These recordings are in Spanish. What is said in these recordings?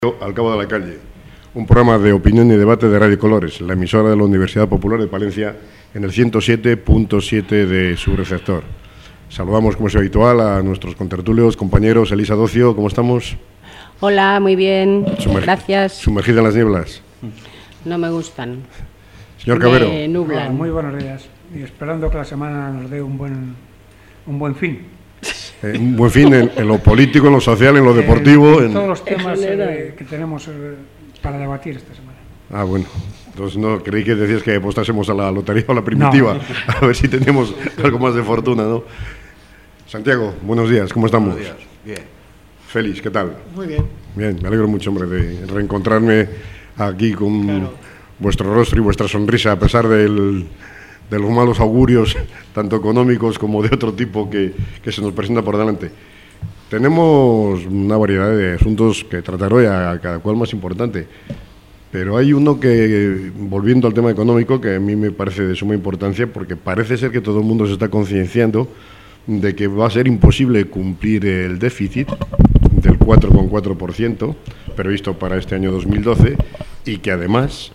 Al cabo de la calle, un programa de opinión y debate de Radio Colores, la emisora de la Universidad Popular de Palencia, en el 107.7 de su receptor. Saludamos, como es habitual, a nuestros contertulios, compañeros. Elisa Docio, ¿cómo estamos? Hola, muy bien, gracias. ¿Sumergida en las nieblas? No me gustan. Señor Cabero. Me nublan. Hola, muy buenos días. Y esperando que la semana nos dé un buen fin. Un buen fin en lo político, en lo social, en lo deportivo. En todos los temas que tenemos para debatir esta semana. Ah, bueno. Entonces no creí que decías que apostásemos a la lotería o a la primitiva. No. A ver si tenemos algo más de fortuna, ¿no? Santiago, buenos días, ¿cómo estamos? Buenos días, bien. Félix, ¿qué tal? Muy bien. Bien, me alegro mucho, hombre, de reencontrarme aquí con vuestro rostro y vuestra sonrisa, a pesar de los malos augurios, tanto económicos como de otro tipo que se nos presenta por delante. Tenemos una variedad de asuntos que tratar hoy, a cada cual más importante, pero hay uno que, volviendo al tema económico, que a mí me parece de suma importancia, porque parece ser que todo el mundo se está concienciando de que va a ser imposible cumplir el déficit del 4,4% previsto para este año 2012, y que además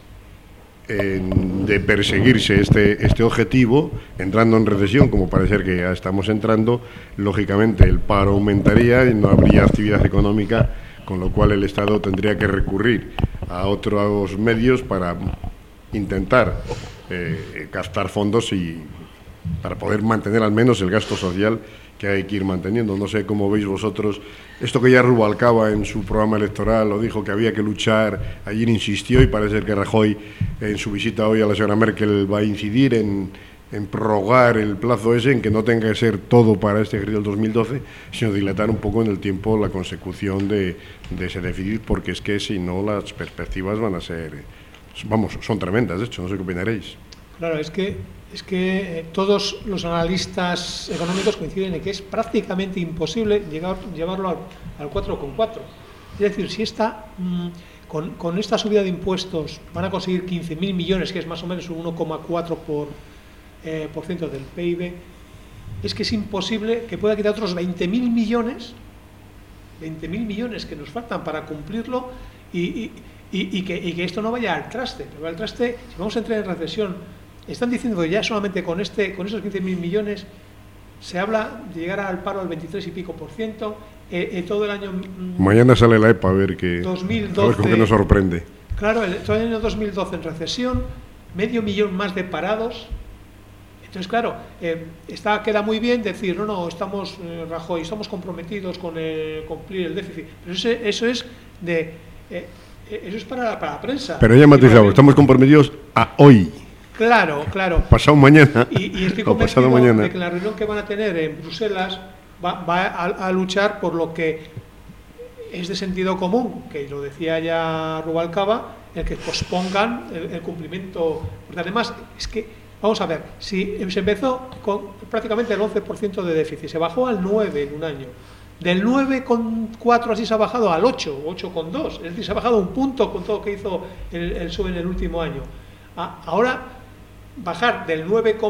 de perseguirse este objetivo, entrando en recesión, como parece que ya estamos entrando, lógicamente el paro aumentaría y no habría actividad económica, con lo cual el Estado tendría que recurrir a otros medios para intentar captar fondos y para poder mantener al menos el gasto social que hay que ir manteniendo. No sé cómo veis vosotros esto que ya Rubalcaba en su programa electoral lo dijo, que había que luchar. Ayer insistió, y parece que Rajoy en su visita hoy a la señora Merkel va a incidir en prorrogar el plazo ese, en que no tenga que ser todo para este ejercicio del 2012, sino dilatar un poco en el tiempo la consecución de ese déficit, porque es que si no las perspectivas van a ser, vamos, son tremendas. De hecho, no sé qué opinaréis. Claro, es que todos los analistas económicos coinciden en que es prácticamente imposible llevarlo al 4,4. Es decir, si con esta subida de impuestos van a conseguir 15.000 millones, que es más o menos un 1,4% del PIB, es que es imposible que pueda quitar otros 20.000 millones que nos faltan para cumplirlo y que esto no vaya al traste. Pero al traste, si vamos a entrar en recesión, están diciendo que ya solamente con esos 15.000 millones se habla de llegar al paro al 23 y pico %, todo el año... Mañana sale la EPA a ver con qué nos sorprende. Claro, todo el año 2012 en recesión, 500.000 más de parados. Entonces, claro, queda muy bien decir, no, estamos, Rajoy, estamos comprometidos con cumplir el déficit. Pero eso es para la prensa. Pero ya matizado, estamos comprometidos a hoy. Claro. Pasado mañana. Y estoy convencido de que en la reunión que van a tener en Bruselas va a luchar por lo que es de sentido común, que lo decía ya Rubalcaba, el que pospongan el cumplimiento. Porque además, es que, vamos a ver, si se empezó con prácticamente el 11% de déficit, se bajó al 9% en un año. Del 9,4 así se ha bajado al 8, 8,2. Es decir, se ha bajado un punto con todo lo que hizo el PSOE en el último año. Ahora, bajar del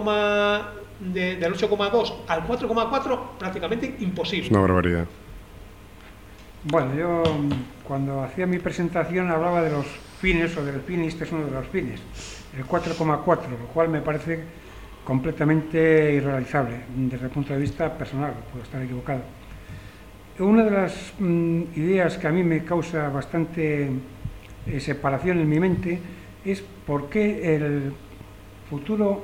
8,2 al 4,4 prácticamente imposible. Es una barbaridad. Bueno, yo cuando hacía mi presentación hablaba de los fines, o del fin, y este es uno de los fines, el 4,4, lo cual me parece completamente irrealizable desde el punto de vista personal, puedo estar equivocado. Una de las ideas que a mí me causa bastante separación en mi mente es por qué el futuro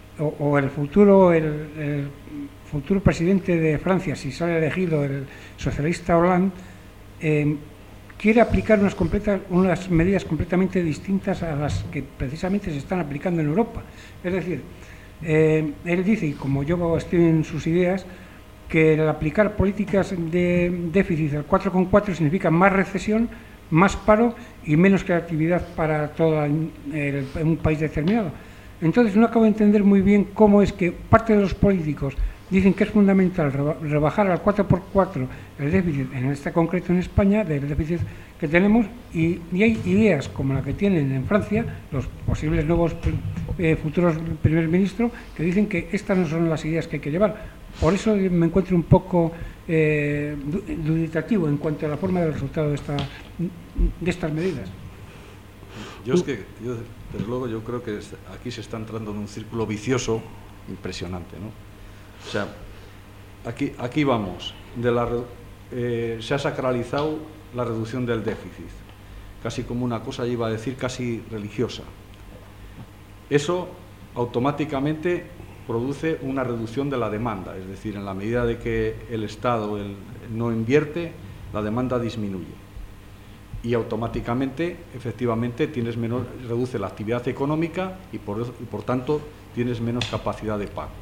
presidente de Francia, si sale elegido el socialista Hollande, quiere aplicar unas medidas completamente distintas a las que precisamente se están aplicando en Europa. Es decir, él dice, y como yo estoy en sus ideas, que el aplicar políticas de déficit al 4,4 significa más recesión, más paro y menos creatividad para todo un país determinado. Entonces no acabo de entender muy bien cómo es que parte de los políticos dicen que es fundamental rebajar al 4x4 el déficit, en este concreto en España, del déficit que tenemos, y hay ideas como la que tienen en Francia los posibles nuevos futuros primer ministros, que dicen que estas no son las ideas que hay que llevar. Por eso me encuentro un poco duditativo en cuanto a la forma del resultado de estas medidas. Desde luego, yo creo que aquí se está entrando en un círculo vicioso impresionante, ¿no? O sea, aquí vamos, se ha sacralizado la reducción del déficit, casi como una cosa, iba a decir, casi religiosa. Eso automáticamente produce una reducción de la demanda, es decir, en la medida de que el Estado no invierte, la demanda disminuye. Y automáticamente, efectivamente, reduce la actividad económica y por tanto tienes menos capacidad de pago.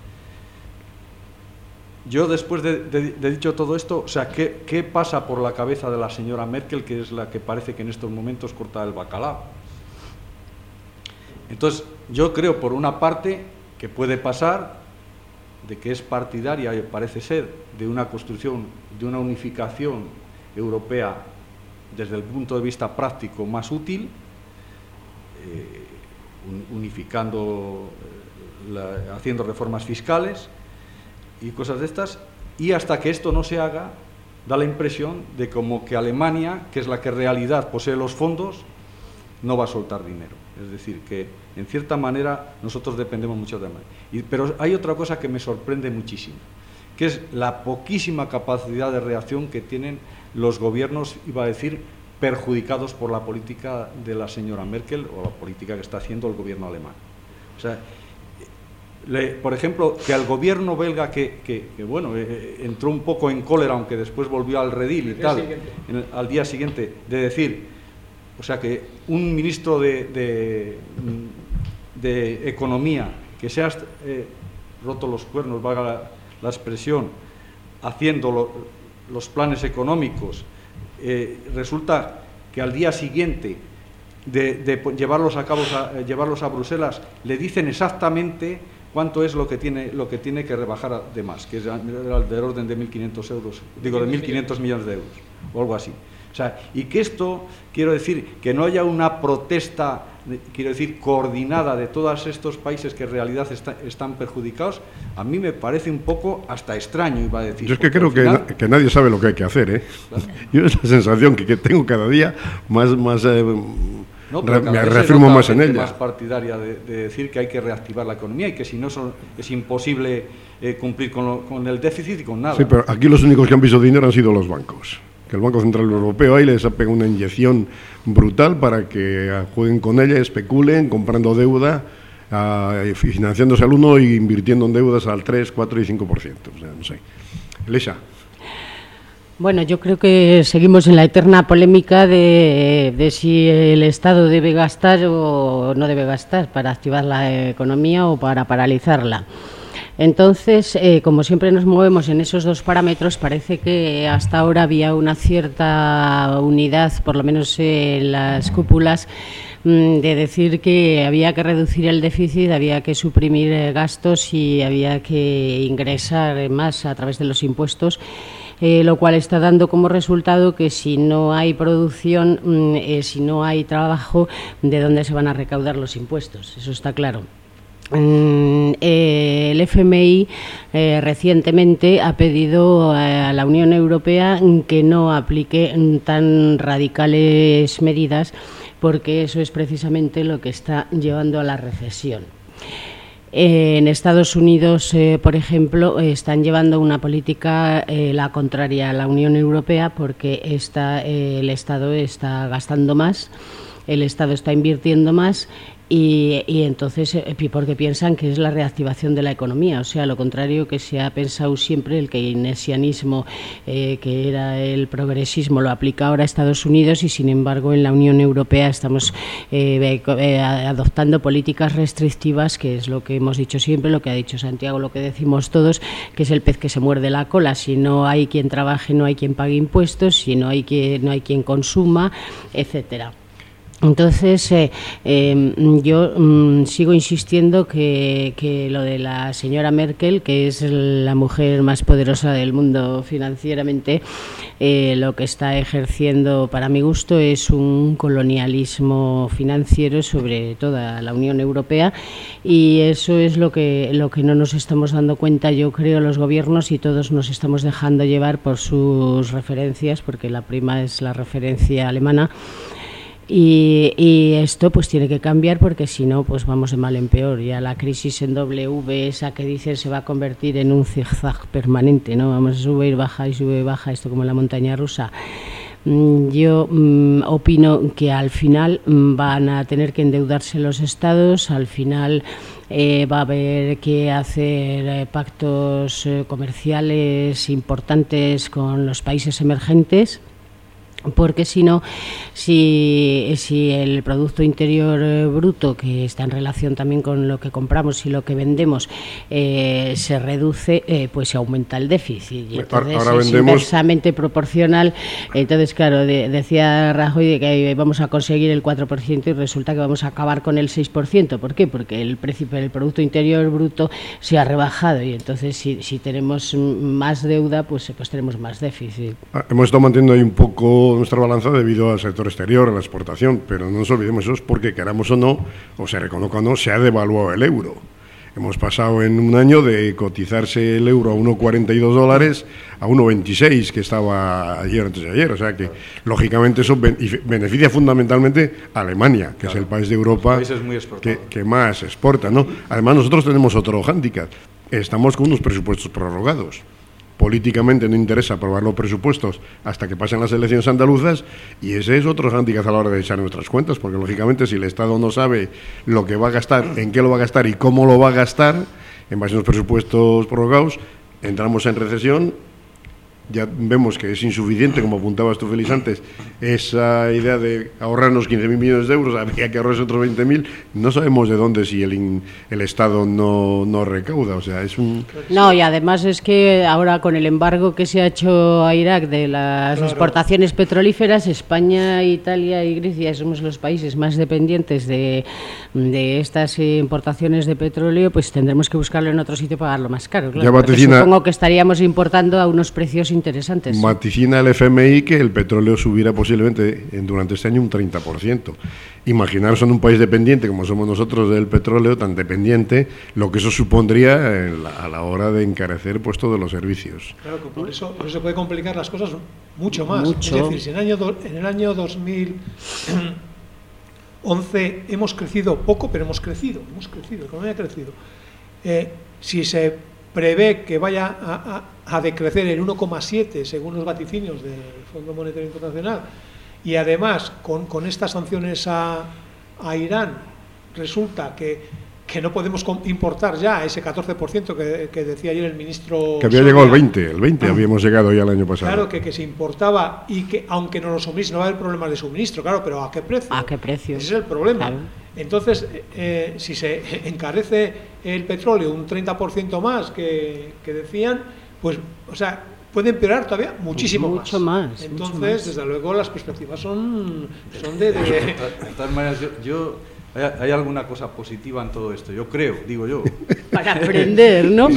Yo, después de dicho todo esto, o sea, ¿qué pasa por la cabeza de la señora Merkel, que es la que parece que en estos momentos corta el bacalao? Entonces, yo creo, por una parte, que puede pasar de que es partidaria, parece ser, de una construcción, de una unificación europea desde el punto de vista práctico más útil, unificando, haciendo reformas fiscales y cosas de estas, y hasta que esto no se haga, da la impresión de como que Alemania, que es la que en realidad posee los fondos, no va a soltar dinero. Es decir, que en cierta manera nosotros dependemos mucho de Alemania. Pero hay otra cosa que me sorprende muchísimo, que es la poquísima capacidad de reacción que tienen los gobiernos, iba a decir, perjudicados por la política de la señora Merkel o la política que está haciendo el gobierno alemán. O sea, por ejemplo, que al gobierno belga que entró un poco en cólera, aunque después volvió al redil y tal, al día siguiente, de decir, o sea, que un ministro de Economía que se ha roto los cuernos, valga la expresión, haciendo los planes económicos, resulta que al día siguiente de llevarlos a Bruselas le dicen exactamente cuánto es lo que tiene que rebajar de más, que es del orden de 1.500 euros, digo, de 1.500 millones de euros o algo así. O sea, y que esto, quiero decir, que no haya una protesta, quiero decir, coordinada de todos estos países que en realidad están perjudicados, a mí me parece un poco hasta extraño, iba a decir. Yo es que creo que nadie sabe lo que hay que hacer, ¿eh? Claro. Yo esa sensación que tengo cada día más me reafirmo más en ella. Más partidaria de decir que hay que reactivar la economía y que si no es imposible cumplir con el déficit y con nada. Sí, pero aquí los únicos que han visto dinero han sido los bancos. Que el Banco Central Europeo ahí les ha pegado una inyección brutal para que jueguen con ella, especulen, comprando deuda, financiándose al 1 y invirtiendo en deudas al 3, 4 y 5%. O sea, no sé. Elisa. Bueno, yo creo que seguimos en la eterna polémica de si el Estado debe gastar o no debe gastar para activar la economía o para paralizarla. Entonces, como siempre nos movemos en esos dos parámetros, parece que hasta ahora había una cierta unidad, por lo menos en las cúpulas, de decir que había que reducir el déficit, había que suprimir gastos y había que ingresar más a través de los impuestos, lo cual está dando como resultado que si no hay producción, si no hay trabajo, ¿de dónde se van a recaudar los impuestos? Eso está claro. El FMI recientemente ha pedido a la Unión Europea que no aplique tan radicales medidas, porque eso es precisamente lo que está llevando a la recesión. En Estados Unidos, por ejemplo, están llevando una política la contraria a la Unión Europea, porque el Estado está gastando más, el Estado está invirtiendo más y entonces porque piensan que es la reactivación de la economía, o sea, lo contrario que se ha pensado siempre, el keynesianismo, que era el progresismo, lo aplica ahora a Estados Unidos y sin embargo en la Unión Europea estamos adoptando políticas restrictivas, que es lo que hemos dicho siempre, lo que ha dicho Santiago, lo que decimos todos, que es el pez que se muerde la cola. Si no hay quien trabaje, no hay quien pague impuestos, si no hay quien consuma, etcétera. Entonces, yo sigo insistiendo que lo de la señora Merkel, que es la mujer más poderosa del mundo financieramente, lo que está ejerciendo, para mi gusto, es un colonialismo financiero sobre toda la Unión Europea, y eso es lo que no nos estamos dando cuenta, yo creo, los gobiernos, y todos nos estamos dejando llevar por sus referencias, porque la prima es la referencia alemana. Y esto pues tiene que cambiar, porque si no pues vamos de mal en peor. Ya la crisis en W, esa que dicen, se va a convertir en un zigzag permanente, ¿no? Vamos a subir, baja y sube, baja, esto como la montaña rusa. Yo opino que al final van a tener que endeudarse los estados, al final va a haber que hacer pactos comerciales importantes con los países emergentes, porque si no, si el Producto Interior Bruto, que está en relación también con lo que compramos y lo que vendemos, se reduce, pues se aumenta el déficit, y entonces ahora es inversamente proporcional. Entonces, claro, decía Rajoy de que vamos a conseguir el 4% y resulta que vamos a acabar con el 6%. ¿Por qué? Porque el Producto Interior Bruto se ha rebajado, y entonces si tenemos más deuda, pues tenemos más déficit. Hemos estado manteniendo ahí un poco nuestra balanza debido al sector exterior, a la exportación, pero no nos olvidemos, eso es porque, queramos o no, o se reconozca o no, se ha devaluado el euro. Hemos pasado en un año de cotizarse el euro a $1,42 a 1,26, que estaba ayer, antes de ayer. O sea que, lógicamente, eso beneficia fundamentalmente a Alemania, que es el país de Europa que más exporta, ¿no? Además, nosotros tenemos otro hándicap. Estamos con unos presupuestos prorrogados. Políticamente no interesa aprobar los presupuestos hasta que pasen las elecciones andaluzas, y ese es otro hándicap a la hora de echar nuestras cuentas, porque lógicamente si el Estado no sabe lo que va a gastar, en qué lo va a gastar y cómo lo va a gastar en base a los presupuestos prorrogados, entramos en recesión. Ya vemos que es insuficiente, como apuntabas tú, Félix, antes, esa idea de ahorrarnos 15.000 millones de euros, habría que ahorrarse otros 20.000, no sabemos de dónde si el Estado no recauda, o sea, es un... No, y además es que ahora con el embargo que se ha hecho a Irak de las exportaciones petrolíferas, España, Italia y Grecia somos los países más dependientes de estas importaciones de petróleo, pues tendremos que buscarlo en otro sitio para pagarlo más caro, claro, supongo que estaríamos importando a unos precios interesantes. Vaticina el FMI que el petróleo subirá posiblemente durante este año un 30%. Imaginaros en un país dependiente como somos nosotros del petróleo, tan dependiente, lo que eso supondría a la hora de encarecer pues todos los servicios. Claro, que por eso se puede complicar las cosas mucho más. Es decir, si en el año 2011 hemos crecido poco, pero hemos crecido, la economía ha crecido. Si se prevé que vaya a decrecer en 1,7 según los vaticinios del Fondo Monetario Internacional, y además con estas sanciones a Irán resulta que no podemos importar ya ese 14% que decía ayer el ministro, que había llegado el 20 habíamos llegado ya el año pasado. Claro, que se importaba, y que aunque no lo suministre, no va a haber problemas de suministro, claro, pero ¿a qué precio? ¿A qué precio? Ese es el problema. Claro. Entonces, si se encarece el petróleo un 30% más que decían, pues, o sea, puede empeorar todavía muchísimo más. Entonces, mucho más. desde luego, las perspectivas son de... De todas maneras, ¿hay alguna cosa positiva en todo esto? Yo creo, digo yo. Para aprender, ¿no?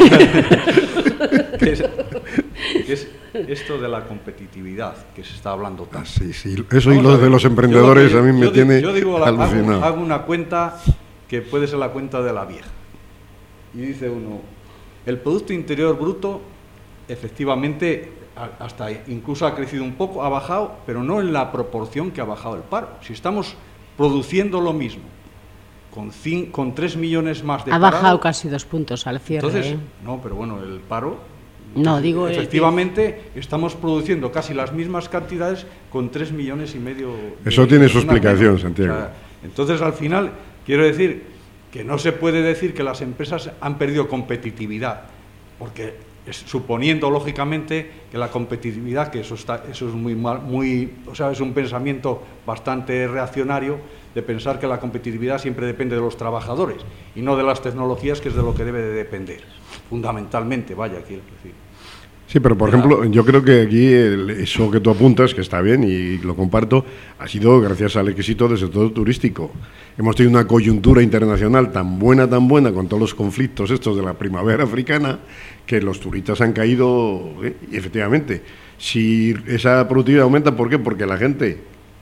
Que es esto de la competitividad que se está hablando tanto. Sí. Eso, y lo de los emprendedores a mí me tiene alucinado. Hago una cuenta que puede ser la cuenta de la vieja. Y dice uno, el Producto Interior Bruto, efectivamente, hasta incluso ha crecido un poco, ha bajado, pero no en la proporción que ha bajado el paro. Si estamos produciendo lo mismo, con 3 millones más de ha parados, bajado casi 2 puntos al cierre. Entonces, no, pero bueno, el paro... No, digo... Efectivamente, estamos produciendo casi las mismas cantidades con 3,5 millones. Eso tiene su explicación, Santiago. O sea, entonces, al final, quiero decir que no se puede decir que las empresas han perdido competitividad, porque suponiendo, lógicamente, que la competitividad, que eso es muy mal, o sea, es un pensamiento bastante reaccionario, de pensar que la competitividad siempre depende de los trabajadores y no de las tecnologías, que es de lo que debe de depender, fundamentalmente, quiero decir. Sí, pero por ejemplo, yo creo que aquí eso que tú apuntas, que está bien y lo comparto, ha sido gracias al éxito del sector turístico. Hemos tenido una coyuntura internacional tan buena, con todos los conflictos estos de la primavera africana, que los turistas han caído, y efectivamente, si esa productividad aumenta, ¿por qué? Porque la gente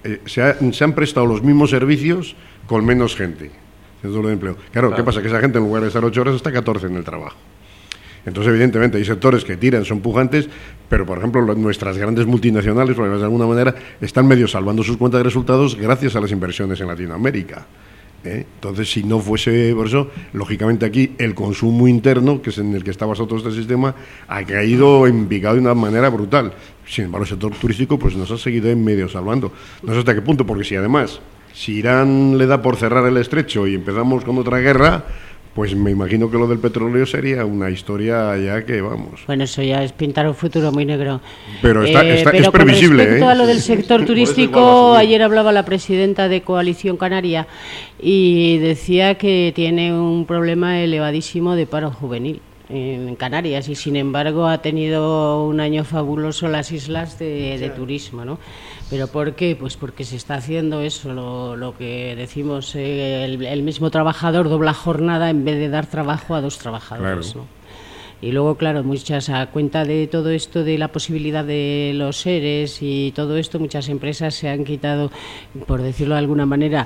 se han prestado los mismos servicios con menos gente. Centro de empleo. Claro, ¿qué pasa? Que esa gente en lugar de estar 8 horas está 14 en el trabajo. Entonces, evidentemente, hay sectores que tiran, son pujantes, pero, por ejemplo, nuestras grandes multinacionales, por de alguna manera, están medio salvando sus cuentas de resultados gracias a las inversiones en Latinoamérica. Entonces, si no fuese por eso, lógicamente aquí el consumo interno, que es en el que está basado todo este sistema, ha caído en picado de una manera brutal. Sin embargo, el sector turístico pues nos ha seguido en medio salvando. No sé hasta qué punto, porque si además, si Irán le da por cerrar el estrecho y empezamos con otra guerra, pues me imagino que lo del petróleo sería una historia ya que vamos. Bueno, eso ya es pintar un futuro muy negro. Pero es previsible. Con respecto a lo del sector turístico, ayer hablaba la presidenta de Coalición Canaria y decía que tiene un problema elevadísimo de paro juvenil en Canarias y sin embargo ha tenido un año fabuloso las islas de turismo, ¿no? ¿Pero por qué? Pues porque se está haciendo eso, lo que decimos, el mismo trabajador dobla jornada en vez de dar trabajo a dos trabajadores, claro. ¿No? Y luego, claro, muchas, a cuenta de todo esto, de la posibilidad de los ERES y todo esto, muchas empresas se han quitado, por decirlo de alguna manera,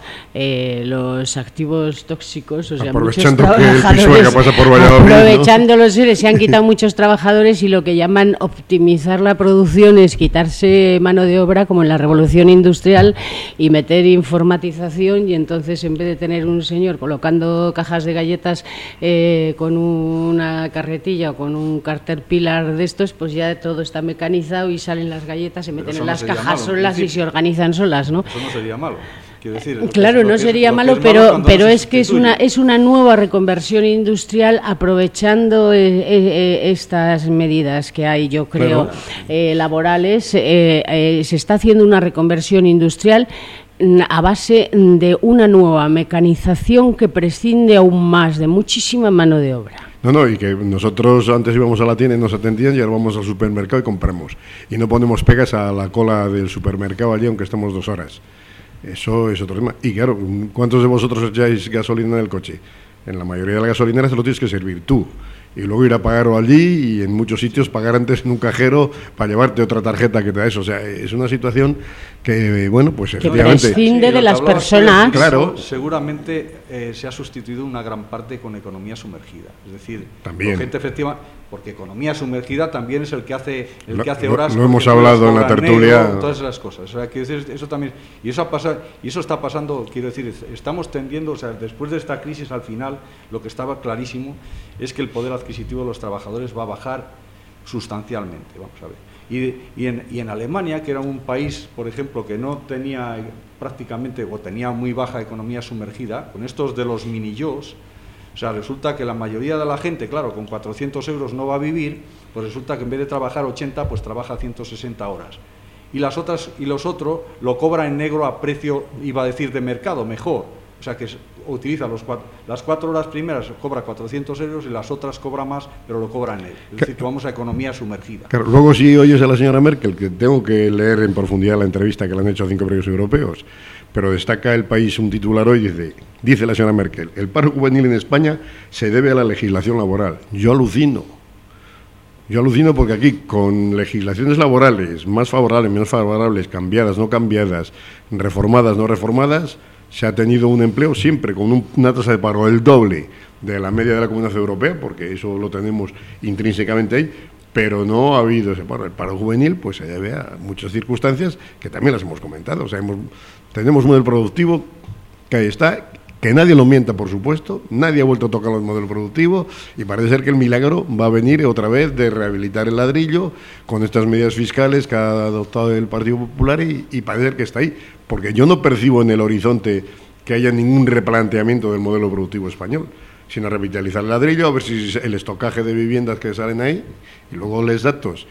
los activos tóxicos, o sea, aprovechando que el Pisuerga pasa por Valladolid, aprovechando, ¿no? Los ERES, se han quitado muchos trabajadores y lo que llaman optimizar la producción es quitarse mano de obra, como en la revolución industrial, y meter informatización, y entonces en vez de tener un señor colocando cajas de galletas con una carretilla o con un Caterpillar de estos, pues ya todo está mecanizado y salen las galletas, se meten en las cajas solas y se organizan solas, ¿no? Eso no sería malo. Decir, claro, no sería malo, pero es que es una nueva reconversión industrial aprovechando estas medidas que hay, yo creo, laborales. Se está haciendo una reconversión industrial a base de una nueva mecanización que prescinde aún más de muchísima mano de obra. No, y que nosotros antes íbamos a la tienda y nos atendían y ahora vamos al supermercado y compramos. Y no ponemos pegas a la cola del supermercado allí, aunque estemos 2 horas. Eso es otro tema. Y claro, ¿cuántos de vosotros echáis gasolina en el coche? En la mayoría de las gasolineras te lo tienes que servir tú. Y luego ir a pagarlo allí y en muchos sitios pagar antes en un cajero para llevarte otra tarjeta que te da eso. O sea, es una situación que, bueno, pues efectivamente... Que prescinde de las personas. Claro. Seguramente se ha sustituido una gran parte con economía sumergida. Es decir, también. Gente efectiva, porque economía sumergida también es el que hace horas... Lo hemos hablado en la tertulia. Negro, todas esas cosas. O sea, quiero decir, eso también... Y eso está pasando, quiero decir, estamos tendiendo, o sea, después de esta crisis, al final, lo que estaba clarísimo es que el poder adquisitivo de los trabajadores va a bajar sustancialmente, vamos a ver. Y en Alemania, que era un país, por ejemplo, que no tenía prácticamente, o tenía muy baja economía sumergida, con estos de los mini-yos, o sea, resulta que la mayoría de la gente, claro, con 400 euros no va a vivir, pues resulta que en vez de trabajar 80, pues trabaja 160 horas. Y los otros lo cobra en negro a precio, iba a decir, de mercado, mejor. O sea, que utiliza las 4 horas primeras, cobra 400 euros y las otras cobra más, pero lo cobra en negro. Es decir, que vamos a economía sumergida. Claro, luego si oyes a la señora Merkel, que tengo que leer en profundidad la entrevista que le han hecho a 5 premios europeos, pero destaca El País un titular hoy, dice la señora Merkel, el paro juvenil en España se debe a la legislación laboral. Yo alucino porque aquí, con legislaciones laborales más favorables, menos favorables, cambiadas, no cambiadas, reformadas, no reformadas, se ha tenido un empleo siempre con una tasa de paro el doble de la media de la Comunidad Europea, porque eso lo tenemos intrínsecamente ahí, pero no ha habido ese paro. El paro juvenil pues se debe a muchas circunstancias que también las hemos comentado. O sea, tenemos un modelo productivo que ahí está, que nadie lo mienta, por supuesto, nadie ha vuelto a tocar el modelo productivo y parece ser que el milagro va a venir otra vez de rehabilitar el ladrillo con estas medidas fiscales que ha adoptado el Partido Popular y parece ser que está ahí, porque yo no percibo en el horizonte que haya ningún replanteamiento del modelo productivo español, sino revitalizar el ladrillo, a ver si el estocaje de viviendas que salen ahí y luego los datos.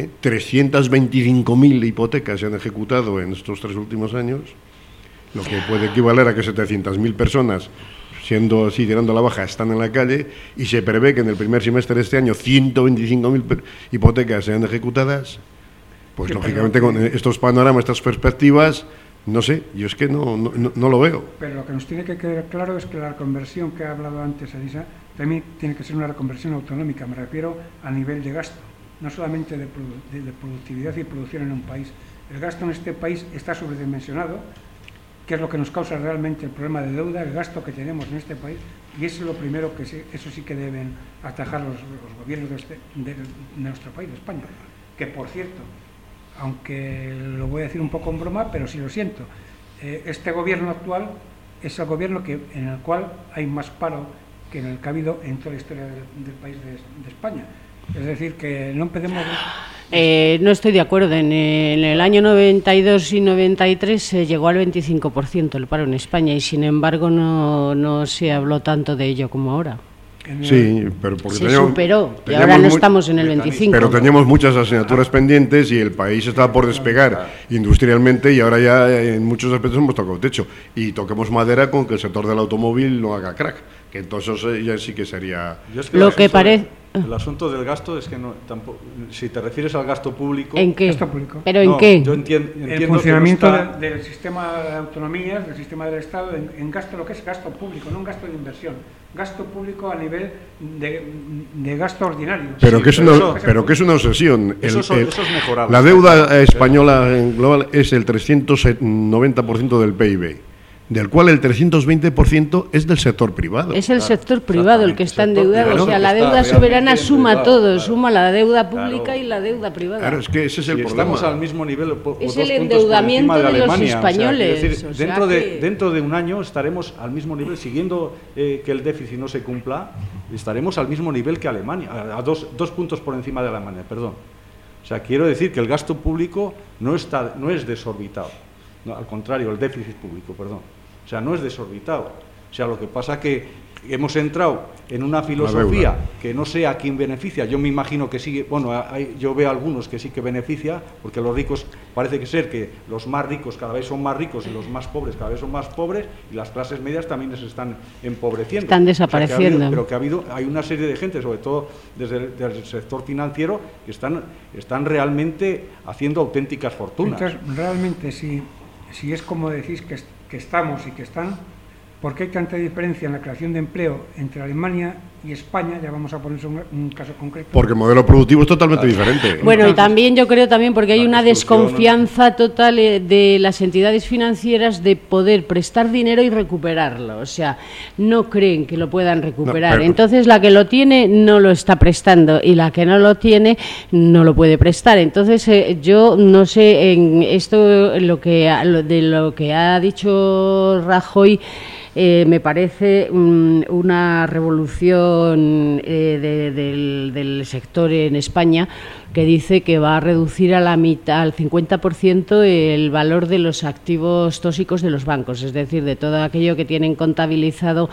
325.000 hipotecas se han ejecutado en estos 3 últimos años, lo que puede equivaler a que 700.000 personas siendo así, tirando la baja, están en la calle, y se prevé que en el primer semestre de este año 125.000 hipotecas sean ejecutadas, pues sí, lógicamente con estos panoramas, estas perspectivas, no sé, yo es que no lo veo. Pero lo que nos tiene que quedar claro es que la reconversión que ha hablado antes Elisa también tiene que ser una reconversión autonómica, me refiero a nivel de gasto, no solamente de productividad y producción en un país. El gasto en este país está sobredimensionado, que es lo que nos causa realmente el problema de deuda, el gasto que tenemos en este país, y eso es lo primero que eso sí que deben atajar los gobiernos de nuestro país, de España. Que, por cierto, aunque lo voy a decir un poco en broma, pero sí lo siento, este gobierno actual es el gobierno en el cual hay más paro que en el que ha habido en toda la historia del país de España. Es decir, que no empecemos... no estoy de acuerdo. En el año 92 y 93 se llegó al 25% el paro en España, y sin embargo no se habló tanto de ello como ahora. Sí, pero porque se superó y ahora no estamos en el 25. Pero teníamos muchas asignaturas pendientes y el país estaba por despegar industrialmente, y ahora ya en muchos aspectos hemos tocado techo, y toquemos madera con que el sector del automóvil no haga crack, que entonces ya sí que sería... Lo que parece... El asunto del gasto es que no, tampoco, si te refieres al gasto público... ¿En qué? ¿Gasto público? ¿Pero en qué? Yo entiendo el funcionamiento del sistema de autonomías, del sistema del Estado, en gasto, lo que es gasto público, no un gasto de inversión. Gasto público a nivel de gasto ordinario. Pero, sí, que es una obsesión. Eso es mejorable. La deuda española en global es el 390% del PIB, del cual el 320% es del sector privado. Es el sector privado el que está endeudado. O sea, la deuda soberana suma todo, suma la deuda pública y la deuda privada. Claro, es que ese es el problema. Estamos al mismo nivel. Es el endeudamiento de los españoles. O sea, dentro de un año estaremos al mismo nivel, siguiendo que el déficit no se cumpla, estaremos al mismo nivel que Alemania, a dos puntos por encima de Alemania, perdón. O sea, quiero decir que el gasto público no es desorbitado. No, al contrario, el déficit público, perdón. O sea, no es desorbitado. O sea, lo que pasa que hemos entrado en una filosofía que no sé a quién beneficia. Yo me imagino que sí, bueno, yo veo algunos que sí que beneficia, porque los ricos, parece que ser que los más ricos cada vez son más ricos y los más pobres cada vez son más pobres, y las clases medias también se están empobreciendo. Están desapareciendo. O sea, pero que hay una serie de gente, sobre todo desde el sector financiero, que están realmente haciendo auténticas fortunas. Entonces, realmente, si es como decís que estamos y que están, ¿por qué hay tanta diferencia en la creación de empleo entre Alemania y España? Ya vamos a poner un caso concreto. Porque el modelo productivo es totalmente diferente. Bueno, y también yo creo porque hay una desconfianza total de las entidades financieras de poder prestar dinero y recuperarlo. O sea, no creen que lo puedan recuperar. Entonces, la que lo tiene no lo está prestando, y la que no lo tiene no lo puede prestar. Entonces, yo no sé, en esto de lo que ha dicho Rajoy, me parece una revolución del sector en España, que dice que va a reducir a la mitad, al 50%, el valor de los activos tóxicos de los bancos, es decir, de todo aquello que tienen contabilizado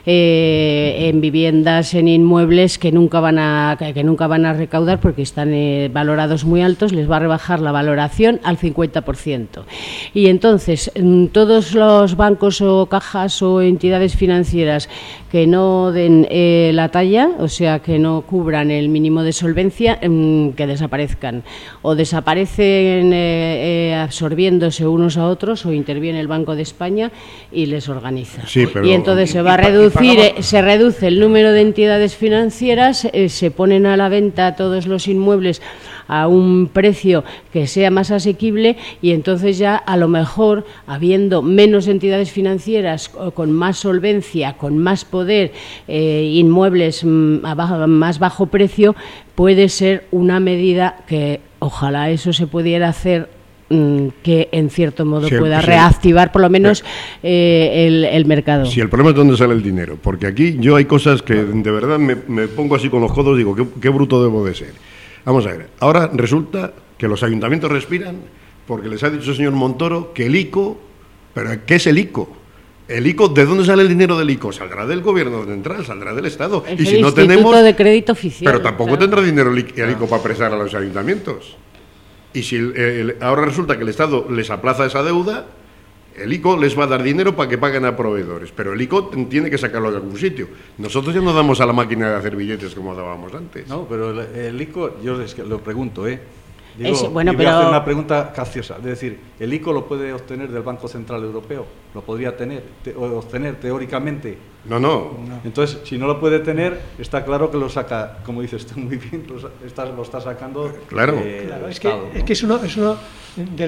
en viviendas, en inmuebles que nunca van a recaudar porque están valorados muy altos. Les va a rebajar la valoración al 50%. Y entonces, todos los bancos o cajas o entidades financieras que no den la talla, o sea, que no cubran el mínimo de solvencia, que desaparezcan, o desaparecen absorbiéndose unos a otros, o interviene el Banco de España y les organiza. Sí, pero... Y entonces se va a reducir, se reduce el número de entidades financieras, se ponen a la venta todos los inmuebles a un precio que sea más asequible, y entonces ya a lo mejor, habiendo menos entidades financieras con más solvencia, con más poder, inmuebles a más bajo precio, puede ser una medida que ojalá eso se pudiera hacer, que en cierto modo pueda reactivar por lo menos el mercado. Sí, el problema es dónde sale el dinero, porque aquí yo hay cosas que de verdad me pongo así con los codos, digo, qué bruto debo de ser. Vamos a ver, ahora resulta que los ayuntamientos respiran porque les ha dicho el señor Montoro que el ICO, ¿pero qué es el ICO? El ICO, ¿de dónde sale el dinero del ICO? Saldrá del gobierno central, saldrá del Estado. Es y si no tenemos de crédito oficial. Pero tampoco tendrá dinero el ICO para prestar a los ayuntamientos. Y si ahora resulta que el Estado les aplaza esa deuda, El ICO les va a dar dinero para que paguen a proveedores, pero el ICO tiene que sacarlo de algún sitio. Nosotros ya no damos a la máquina de hacer billetes como dábamos antes. No, pero el ICO, yo lo pregunto, Digo, bueno, y voy a hacer una pregunta capciosa. Es decir, ¿el ICO lo puede obtener del Banco Central Europeo? ¿Lo podría obtener teóricamente? No. Entonces, si no lo puede tener, está claro que lo saca, como dices tú muy bien, lo está sacando. Claro. Es que es una de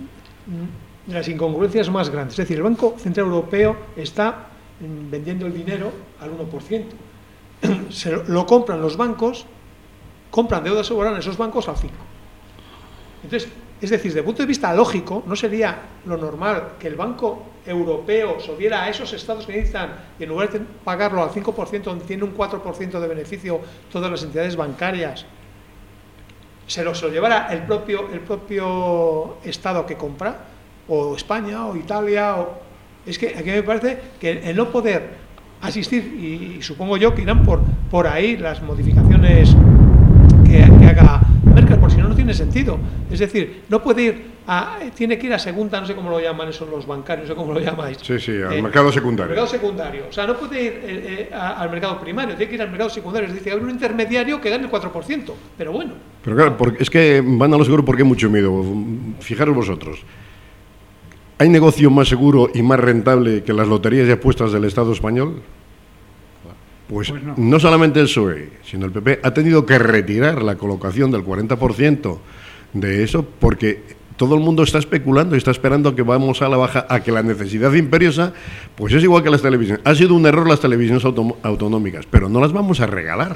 las incongruencias más grandes. Es decir, el Banco Central Europeo está vendiendo el dinero al 1%. Lo compran los bancos, compran deuda soberana esos bancos al 5%. Entonces, es decir, desde el punto de vista lógico, ¿no sería lo normal que el Banco Europeo se diera a esos estados que necesitan, y en lugar de pagarlo al 5%, donde tiene un 4% de beneficio todas las entidades bancarias, se lo llevara el propio estado que compra, o España, o Italia, es que aquí me parece que el no poder asistir, y supongo yo que irán por ahí las modificaciones que haga Merkel, por si no tiene sentido. Es decir, no puede ir tiene que ir a segunda, no sé cómo lo llaman esos los bancarios, no sé cómo lo llamáis. Sí, al mercado secundario. Mercado secundario. O sea, no puede ir al mercado primario, tiene que ir al mercado secundario. Es decir, hay un intermediario que gane el 4%, pero bueno. Pero claro, es que van a lo seguro porque hay mucho miedo. Fijaros vosotros. ¿Hay negocio más seguro y más rentable que las loterías de apuestas del Estado español? Pues no solamente el PSOE, sino el PP ha tenido que retirar la colocación del 40% de eso porque todo el mundo está especulando y está esperando que vamos a la baja, a que la necesidad imperiosa, pues es igual que las televisiones. Ha sido un error las televisiones autonómicas, pero no las vamos a regalar.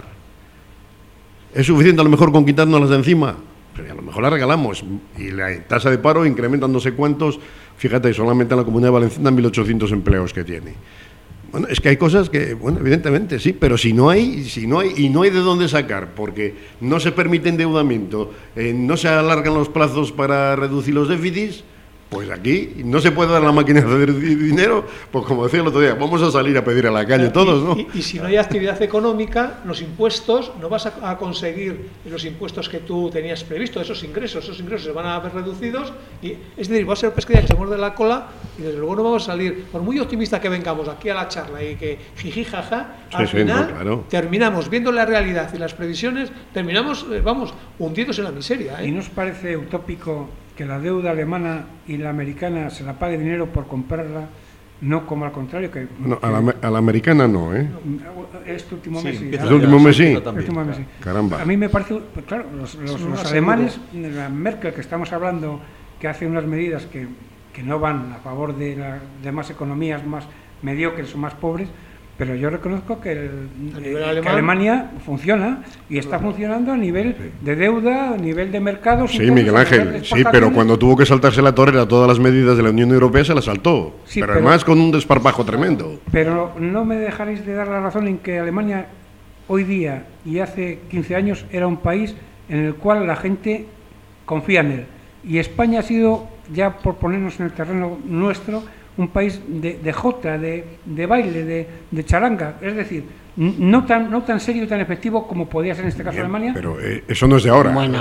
¿Es suficiente a lo mejor con quitárnoslas de encima? Pero a lo mejor las regalamos. Y la tasa de paro incrementan no sé cuántos, fíjate, solamente en la Comunidad Valenciana 1.800 empleos que tiene. Bueno, es que hay cosas que, bueno, evidentemente sí, pero si no hay de dónde sacar, porque no se permite endeudamiento, no se alargan los plazos para reducir los déficits, pues aquí no se puede dar la máquina de hacer dinero, pues como decía el otro día, vamos a salir a pedir a la calle todos, ¿no? Y si no hay actividad económica, los impuestos, no vas a conseguir los impuestos que tú tenías previsto, esos ingresos se van a ver reducidos, y es decir, va a ser pescadilla que se muerde la cola, y desde luego no vamos a salir, por muy optimista que vengamos aquí a la charla y que jiji jaja, al final terminamos viendo la realidad y las previsiones, terminamos, hundidos en la miseria, ¿eh? ¿Y no os parece utópico que la deuda alemana y la americana se la pague dinero por comprarla, no como al contrario? Que a la americana no, ¿eh? Este último mes sí. Este último mes sí. Caramba. A mí me parece, pues claro, los alemanes, la Merkel que estamos hablando, que hace unas medidas que no van a favor de las demás economías más mediocres o más pobres, pero yo reconozco que Alemania funciona y está funcionando a nivel de deuda, a nivel de mercado. Sí, Miguel Ángel, sí, pero cuando tuvo que saltarse la torera todas las medidas de la Unión Europea se la saltó, sí, pero además con un desparpajo tremendo. Pero no me dejaréis de dar la razón en que Alemania hoy día y hace 15 años era un país en el cual la gente confía en él. Y España ha sido, ya por ponernos en el terreno nuestro, un país de jota, de baile, de charanga, es decir, no tan serio y tan efectivo como podía ser en este caso Alemania. Pero eso no es de ahora. Bueno.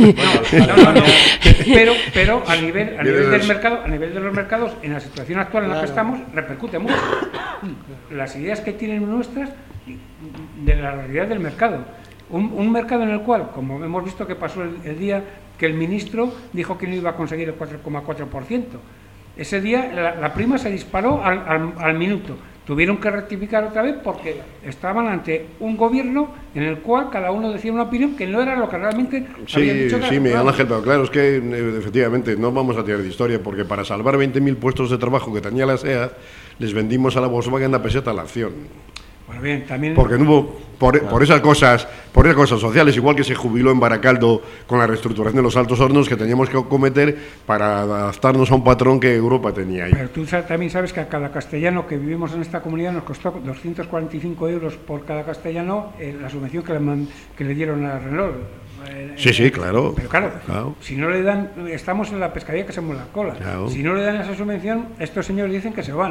Pero a nivel del mercado, a nivel de los mercados, en la situación actual en la que estamos, repercute mucho las ideas que tienen nuestras de la realidad del mercado. Un mercado en el cual, como hemos visto que pasó el día que el ministro dijo que no iba a conseguir el 4,4%. Ese día la prima se disparó al minuto. Tuvieron que rectificar otra vez porque estaban ante un gobierno en el cual cada uno decía una opinión que no era lo que realmente había dicho. Sí, Miguel Ángel, pero claro, es que efectivamente no vamos a tirar de historia porque para salvar 20.000 puestos de trabajo que tenía la SEAT, les vendimos a la Volkswagen la peseta la acción. Bueno, bien, también... Porque no hubo, por esas cosas sociales, igual que se jubiló en Baracaldo con la reestructuración de los altos hornos que teníamos que cometer para adaptarnos a un patrón que Europa tenía ahí. Pero tú también sabes que a cada castellano que vivimos en esta comunidad nos costó 245 euros por cada castellano la subvención que le dieron a Renault. Sí, claro. Pero claro, si no le dan, estamos en la pescadería que se mueve la cola. Claro. Si no le dan esa subvención, estos señores dicen que se van.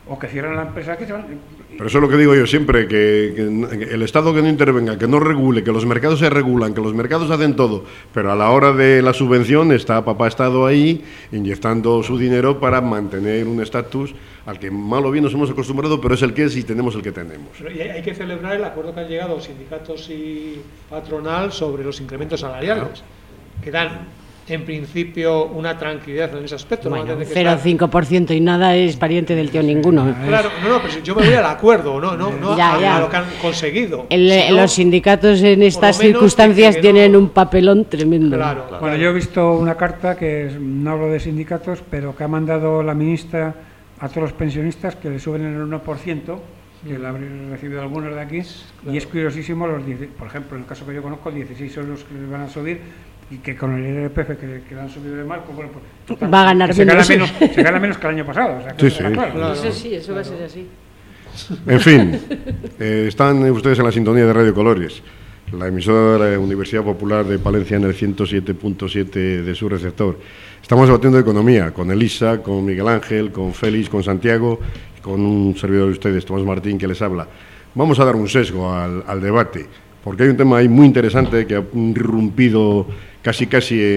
o que cierran la empresa, que se van. Pero eso es lo que digo yo siempre, que el Estado que no intervenga, que no regule, que los mercados se regulan, que los mercados hacen todo, pero a la hora de la subvención está papá Estado ahí inyectando su dinero para mantener un estatus al que mal o bien nos hemos acostumbrado, pero es el que es y tenemos el que tenemos. Pero hay que celebrar el acuerdo que han llegado sindicatos y patronal sobre los incrementos salariales, que dan en principio una tranquilidad en ese aspecto. Bueno, 0,5% y nada es pariente del tío ninguno. Claro, no, pero yo me voy al acuerdo, no a lo que han conseguido. Los sindicatos en estas circunstancias tienen un papelón tremendo. Claro. Bueno, yo he visto una carta no hablo de sindicatos, pero que ha mandado la ministra a todos los pensionistas que le suben el 1%, que la habré recibido algunos de aquí, y es curiosísimo, por ejemplo, en el caso que yo conozco, 16 euros que les van a subir, y que con el IRPF que le han subido de marco, bueno, pues, va a ganar menos. Se gana menos que el año pasado. O sea, que sí. Claro. Eso va a ser así. En fin, están ustedes en la sintonía de Radio Colores, la emisora de la Universidad Popular de Palencia en el 107.7 de su receptor. Estamos debatiendo economía con Elisa, con Miguel Ángel, con Félix, con Santiago, con un servidor de ustedes, Tomás Martín, que les habla. Vamos a dar un sesgo al debate, porque hay un tema ahí muy interesante que ha irrumpido casi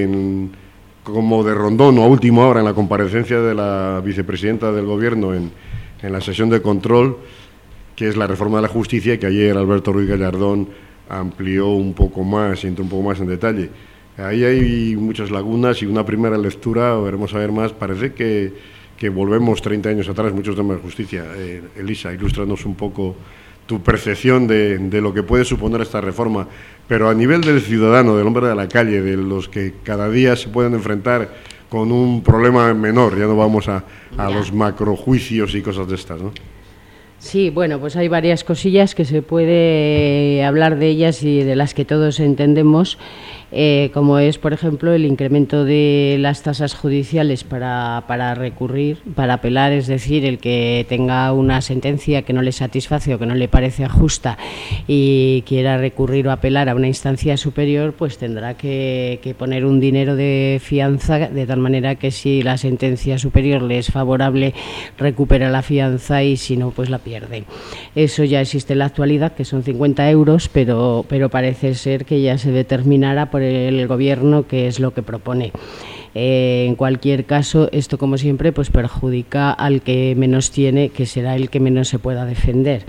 como de rondón o a última hora en la comparecencia de la vicepresidenta del Gobierno en la sesión de control, que es la reforma de la justicia, y que ayer Alberto Ruiz Gallardón amplió un poco más y entró un poco más en detalle. Ahí hay muchas lagunas y una primera lectura, veremos a ver más, parece que volvemos 30 años atrás, muchos temas de justicia. Elisa, ilústranos un poco tu percepción de lo que puede suponer esta reforma, pero a nivel del ciudadano, del hombre de la calle, de los que cada día se pueden enfrentar con un problema menor, ya no vamos a los macrojuicios y cosas de estas, ¿no? Sí, bueno, pues hay varias cosillas que se puede hablar de ellas y de las que todos entendemos, como es, por ejemplo, el incremento de las tasas judiciales para recurrir, para apelar, es decir, el que tenga una sentencia que no le satisface o que no le parece justa y quiera recurrir o apelar a una instancia superior, pues tendrá que poner un dinero de fianza, de tal manera que si la sentencia superior le es favorable, recupera la fianza y si no, pues la pierde. Eso ya existe en la actualidad, que son 50 euros, pero parece ser que ya se determinará por el Gobierno qué es lo que propone. En cualquier caso, esto, como siempre, pues perjudica al que menos tiene, que será el que menos se pueda defender.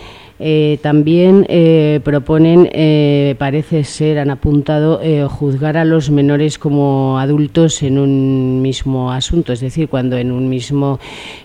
También proponen, parece ser, han apuntado, juzgar a los menores como adultos en un mismo asunto, es decir, cuando en un mismo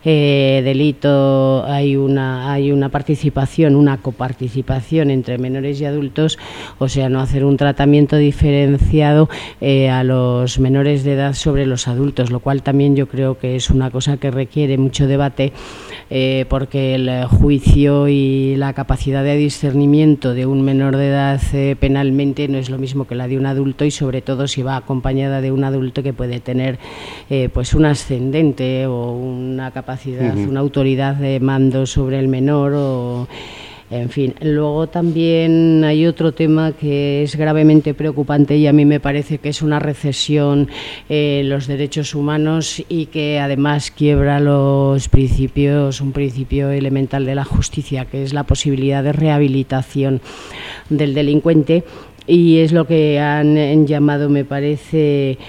delito hay una participación, una coparticipación entre menores y adultos, o sea, no hacer un tratamiento diferenciado a los menores de edad sobre los adultos, lo cual también yo creo que es una cosa que requiere mucho debate, porque el juicio y la capacidad de discernimiento de un menor de edad penalmente no es lo mismo que la de un adulto, y sobre todo si va acompañada de un adulto que puede tener pues un ascendente o una capacidad, una autoridad de mando sobre el menor o... En fin, luego también hay otro tema que es gravemente preocupante y a mí me parece que es una recesión en los derechos humanos y que además quiebra los principios, un principio elemental de la justicia, que es la posibilidad de rehabilitación del delincuente. Y es lo que han llamado, me parece,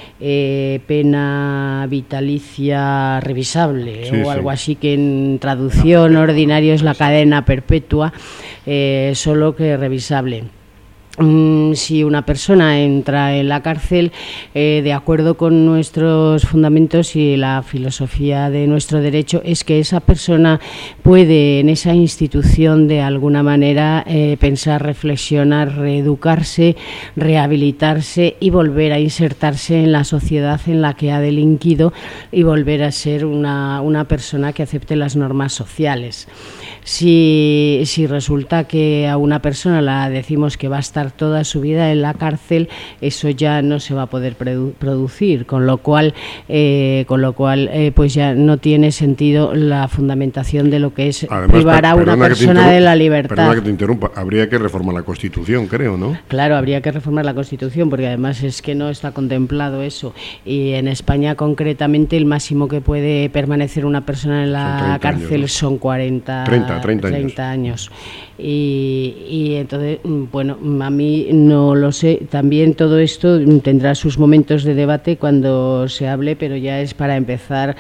pena vitalicia revisable, sí, o algo así, que en traducción ordinaria es la cadena perpetua, solo que revisable. Si una persona entra en la cárcel, de acuerdo con nuestros fundamentos y la filosofía de nuestro derecho, es que esa persona puede en esa institución de alguna manera pensar, reflexionar, reeducarse, rehabilitarse y volver a insertarse en la sociedad en la que ha delinquido y volver a ser una persona que acepte las normas sociales. Si resulta que a una persona la decimos que va a estar pasar toda su vida en la cárcel, eso ya no se va a poder producir, con lo cual pues ya no tiene sentido la fundamentación de lo que es privar a una persona de la libertad. Perdona que te interrumpa, habría que reformar la Constitución, creo, ¿no? Claro, habría que reformar la Constitución, porque además es que no está contemplado eso, y en España concretamente el máximo que puede permanecer una persona en la cárcel años, ¿no? Son 30 años. Y entonces, bueno, a mí no lo sé, también todo esto tendrá sus momentos de debate cuando se hable, pero ya es para empezar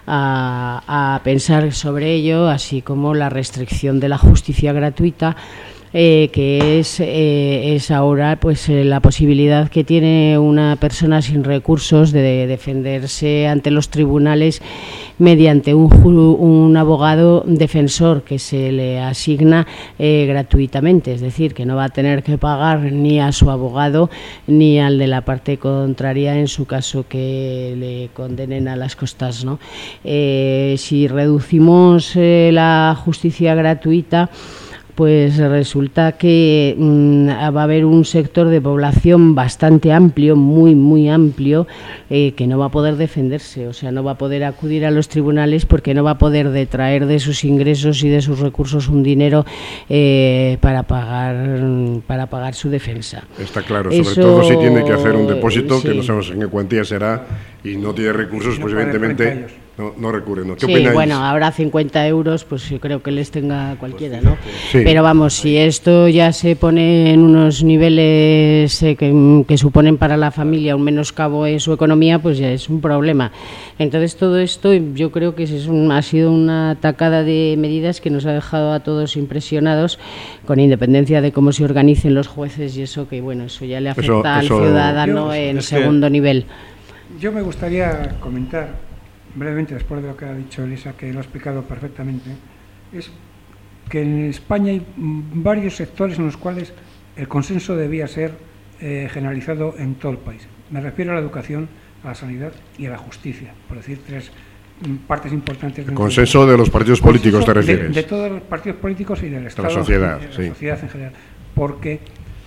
a pensar sobre ello, así como la restricción de la justicia gratuita, que es ahora pues la posibilidad que tiene una persona sin recursos de defenderse ante los tribunales mediante un abogado defensor que se le asigna gratuitamente, es decir, que no va a tener que pagar ni a su abogado ni al de la parte contraria en su caso que le condenen a las costas, ¿no? Si reducimos la justicia gratuita, pues resulta que va a haber un sector de población bastante amplio, muy amplio, que no va a poder defenderse, o sea, no va a poder acudir a los tribunales porque no va a poder detraer de sus ingresos y de sus recursos un dinero para pagar su defensa. Está claro, sobre todo si tiene que hacer un depósito, sí, que no sabemos en qué cuantía será, y no tiene recursos, pues evidentemente no recurre, ¿no? ¿Qué opináis? Bueno, ahora 50 euros, pues yo creo que les tenga cualquiera, ¿no? Sí. Pero vamos, si esto ya se pone en unos niveles que suponen para la familia un menoscabo en su economía, pues ya es un problema. Entonces todo esto yo creo que ha sido una tacada de medidas que nos ha dejado a todos impresionados, con independencia de cómo se organicen los jueces y eso, que bueno, eso ya le afecta al ciudadano en segundo nivel. Yo me gustaría comentar brevemente, después de lo que ha dicho Elisa, que lo ha explicado perfectamente, es que en España hay varios sectores en los cuales el consenso debía ser generalizado en todo el país. Me refiero a la educación, a la sanidad y a la justicia, por decir tres partes importantes. El consenso de los partidos políticos, ¿te refieres? De todos los partidos políticos y del Estado, de la sociedad, de la sociedad en general. Porque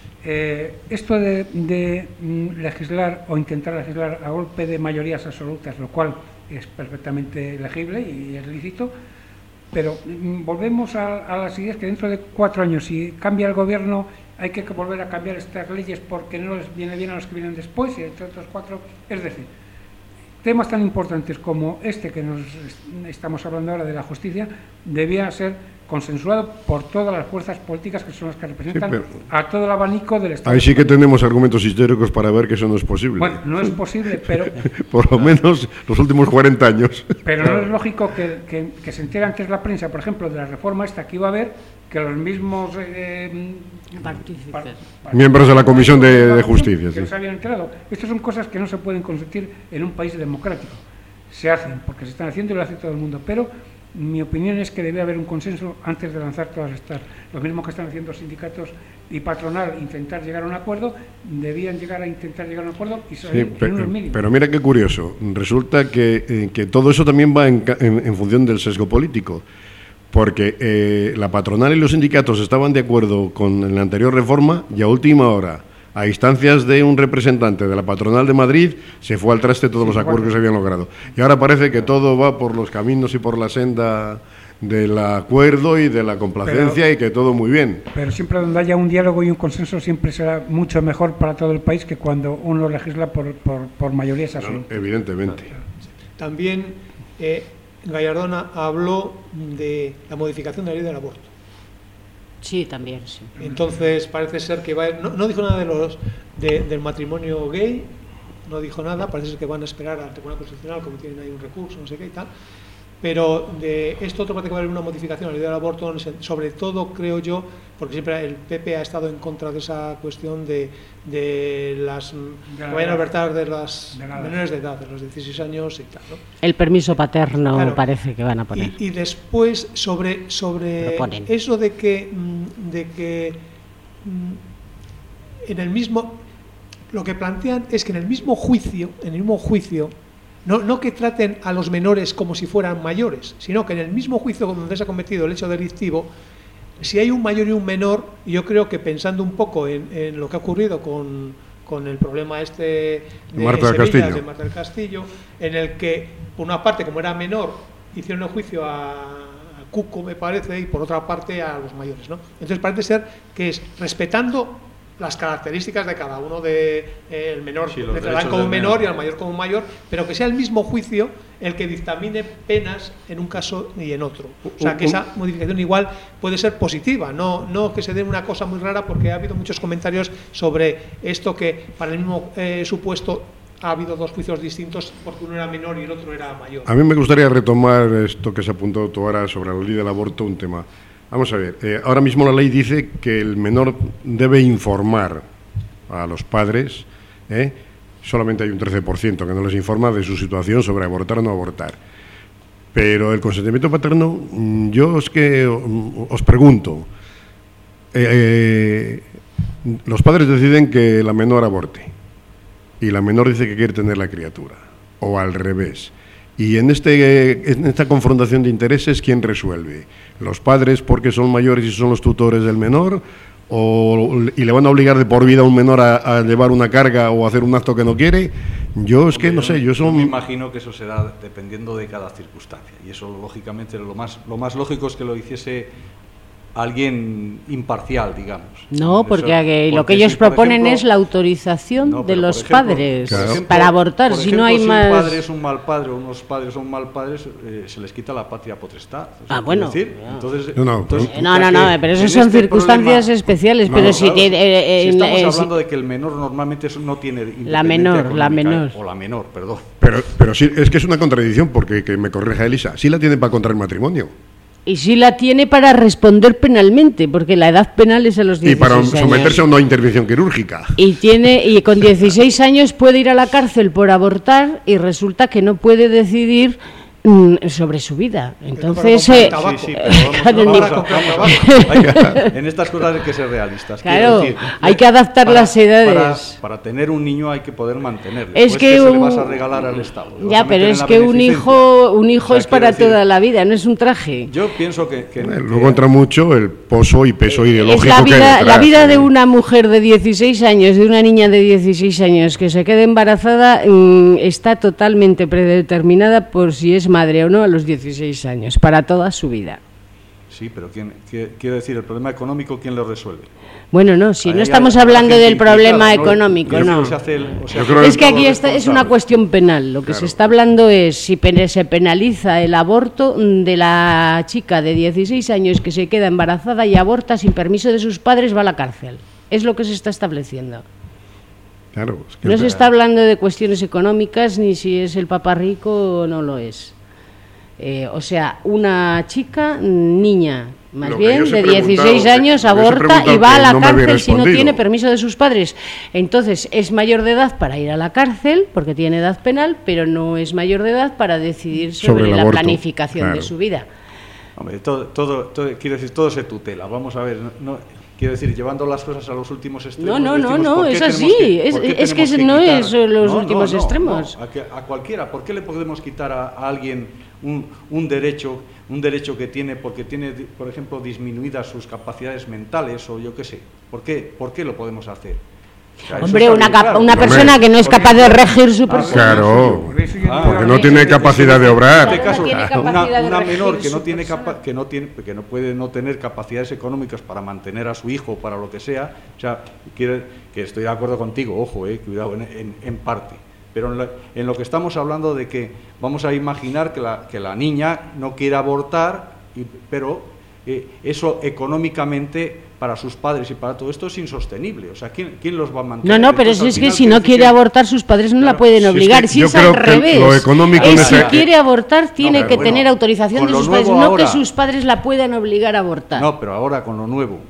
esto de legislar o intentar legislar a golpe de mayorías absolutas, lo cual es perfectamente legible y es lícito, pero volvemos a las ideas que dentro de 4 años, si cambia el gobierno, hay que volver a cambiar estas leyes porque no les viene bien a los que vienen después, y entre otros 4, es decir, temas tan importantes como este que nos estamos hablando ahora de la justicia, debía ser consensuado por todas las fuerzas políticas que son las que representan a todo el abanico del Estado. Ahí sí que tenemos argumentos históricos para ver que eso no es posible. Bueno, no es posible, pero... por lo menos los últimos 40 años. Pero no es lógico que se entere antes la prensa, por ejemplo, de la reforma esta que iba a haber, que los mismos miembros de la Comisión de Justicia. Que se habían enterado. Estas son cosas que no se pueden consentir en un país democrático. Se hacen, porque se están haciendo y lo hace todo el mundo, pero mi opinión es que debe haber un consenso antes de lanzar todas estas. Lo mismo que están haciendo sindicatos y patronal, intentar llegar a un acuerdo, debían intentar llegar a un acuerdo y salir en unos mínimos. Pero mira qué curioso, resulta que todo eso también va en función del sesgo político, porque la patronal y los sindicatos estaban de acuerdo con la anterior reforma y a última hora, a instancias de un representante de la patronal de Madrid, se fue al traste todos los acuerdos que se habían logrado. Y ahora parece que todo va por los caminos y por la senda del acuerdo y de la complacencia, y que todo muy bien. Pero siempre donde haya un diálogo y un consenso siempre será mucho mejor para todo el país que cuando uno legisla por mayorías absolutas. Evidentemente. También Gallardón habló de la modificación de la ley del aborto. Sí, también, sí. Entonces parece ser que no dijo nada del matrimonio gay, no dijo nada, parece ser que van a esperar al Tribunal Constitucional, como tienen ahí un recurso, no sé qué y tal. Pero de esto otro parece que va a haber una modificación a la ley del aborto, sobre todo creo yo, porque siempre el PP ha estado en contra de esa cuestión de las que vayan a alertar de las menores de edad, de los 16 años y tal, ¿no? El permiso paterno, claro, parece que van a poner. Y después sobre eso de que en el mismo, lo que plantean es que en el mismo juicio no que traten a los menores como si fueran mayores, sino que en el mismo juicio donde se ha cometido el hecho delictivo, si hay un mayor y un menor, yo creo que pensando un poco en lo que ha ocurrido con el problema de Marta Sevilla, de Marta del Castillo, en el que, por una parte, como era menor, hicieron el juicio a Cuco, me parece, y por otra parte a los mayores, ¿no? Entonces parece ser que es respetando las características de cada uno, el menor le tratan como menor y al mayor como mayor, pero que sea el mismo juicio el que dictamine penas en un caso y en otro. O sea, que esa modificación igual puede ser positiva, no que se dé una cosa muy rara, porque ha habido muchos comentarios sobre esto, que para el mismo supuesto ha habido dos juicios distintos porque uno era menor y el otro era mayor. A mí me gustaría retomar esto que se apuntó tú ahora sobre la ley del aborto, un tema. Vamos a ver, ahora mismo la ley dice que el menor debe informar a los padres, solamente hay un 13% que no les informa de su situación sobre abortar o no abortar. Pero el consentimiento paterno, yo es que os pregunto, los padres deciden que la menor aborte y la menor dice que quiere tener la criatura, o al revés. Y en esta confrontación de intereses, ¿quién resuelve? ¿Los padres porque son mayores y son los tutores del menor? ¿Y le van a obligar de por vida a un menor a llevar una carga o a hacer un acto que no quiere? Yo es que no sé, yo me imagino que eso será dependiendo de cada circunstancia. Y eso, lógicamente, lo más lógico es que lo hiciese alguien imparcial, digamos. No, porque lo que ellos proponen es la autorización de los padres para abortar. Si no hay más... Si un padre es un mal padre o unos padres son mal padres, se les quita la patria potestad. Bueno. Decir, entonces, no, pero eso son circunstancias especiales. Pero si estamos hablando de que el menor normalmente no tiene la menor. O la menor, perdón. Pero sí, es que es una contradicción, porque, que me corrija Elisa, sí la tiene para contraer matrimonio. Y sí la tiene para responder penalmente, porque la edad penal es a los 16 años. Y para someterse a una intervención quirúrgica. Y con 16 años puede ir a la cárcel por abortar y resulta que no puede decidir sobre su vida. Entonces, en estas cosas hay que ser realistas. Claro, decir, hay que adaptar las edades. Para tener un niño hay que poder mantenerlo. Es que se le vas a regalar al Estado. Ya, pero es que un hijo es para toda la vida, no es un traje. Yo pienso que luego entra mucho el pozo y peso ideológico. Es la vida de una mujer de 16 años, de una niña de 16 años que se quede embarazada, está totalmente predeterminada por si es madre o no a los 16 años, para toda su vida. Sí, pero quiero decir, el problema económico, ¿quién lo resuelve? Bueno, no, si no estamos hablando del problema económico, no. Es que aquí es una cuestión penal. Lo que se está hablando es si se penaliza el aborto de la chica de 16 años que se queda embarazada y aborta sin permiso de sus padres, va a la cárcel. Es lo que se está estableciendo. Claro, es que no se está hablando de cuestiones económicas ni si es el papá rico o no lo es. O sea, una chica, niña, más bien, de 16 años, aborta y va a la cárcel si no tiene permiso de sus padres. Entonces, es mayor de edad para ir a la cárcel, porque tiene edad penal, pero no es mayor de edad para decidir sobre la planificación de su vida. Hombre, todo quiero decir, todo se tutela. Vamos a ver, quiero decir, llevando las cosas a los últimos extremos. No, es así. Es que no es los últimos extremos. A cualquiera. ¿Por qué le podemos quitar a alguien un derecho que tiene, porque tiene, por ejemplo, disminuidas sus capacidades mentales o yo qué sé? ¿Por qué lo podemos hacer? O sea, hombre, una persona que no es capaz de regir su persona. Claro, porque no tiene capacidad de obrar. En este caso, una menor que no puede no tener capacidades económicas para mantener a su hijo, para lo que sea, o sea, que estoy de acuerdo contigo, ojo, cuidado, en parte. Pero en lo que estamos hablando de que vamos a imaginar que la niña no quiere abortar, pero eso económicamente para sus padres y para todo esto es insostenible. O sea, ¿quién los va a mantener? No, pero es que si no quiere abortar, sus padres no la pueden obligar. Si es al revés, si quiere abortar, tiene que tener autorización de sus padres, no que sus padres la puedan obligar a abortar. No, pero ahora con lo nuevo.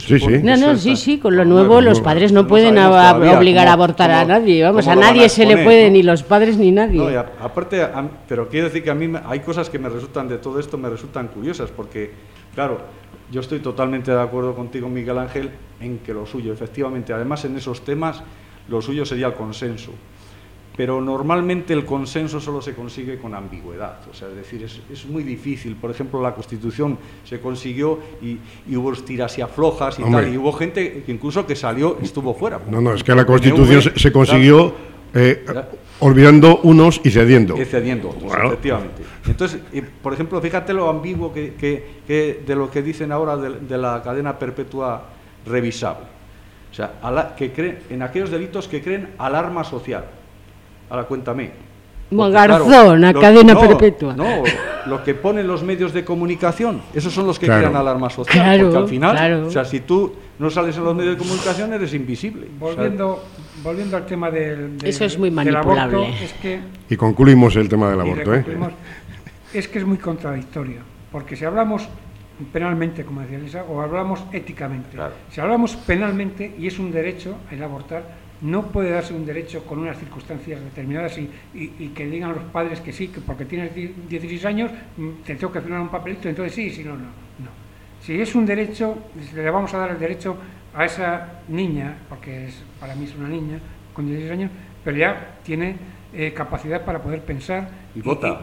Con lo nuevo los padres no pueden obligar a abortar a nadie, a nadie se le puede, ni los padres ni nadie. No, aparte, pero quiero decir que a mí hay cosas que me resultan de todo esto, me resultan curiosas, porque, claro, yo estoy totalmente de acuerdo contigo, Miguel Ángel, en que lo suyo, efectivamente, además en esos temas, lo suyo sería el consenso. pero normalmente el consenso solo se consigue con ambigüedad, o sea, es decir, es muy difícil. Por ejemplo, la Constitución se consiguió y hubo tiras y aflojas y tal, y hubo gente que incluso que salió, estuvo fuera. No, es que la Constitución se consiguió olvidando unos y cediendo. Cediendo, claro. Efectivamente. Entonces, por ejemplo, fíjate lo ambiguo que de lo que dicen ahora de la cadena perpetua revisable. O sea, que creen en aquellos delitos que creen alarma social. Ahora cuéntame. Garzón, claro, cadena perpetua. No, lo que ponen los medios de comunicación, esos son los que crean alarma social. Porque al final, o sea, si tú no sales en los medios de comunicación, eres invisible. Volviendo al tema del eso es muy manipulable. Del aborto, es que, y concluimos el tema del aborto. Es que es muy contradictorio, porque si hablamos penalmente, como decía Elisa, o hablamos éticamente. Claro. Si hablamos penalmente, y es un derecho el abortar, no puede darse un derecho con unas circunstancias determinadas y que digan los padres que sí, que porque tienes 16 años te tengo que firmar un papelito, entonces sí, si no. Si es un derecho, le vamos a dar el derecho a esa niña, porque para mí es una niña con 16 años, pero ya tiene capacidad para poder pensar. Y vota.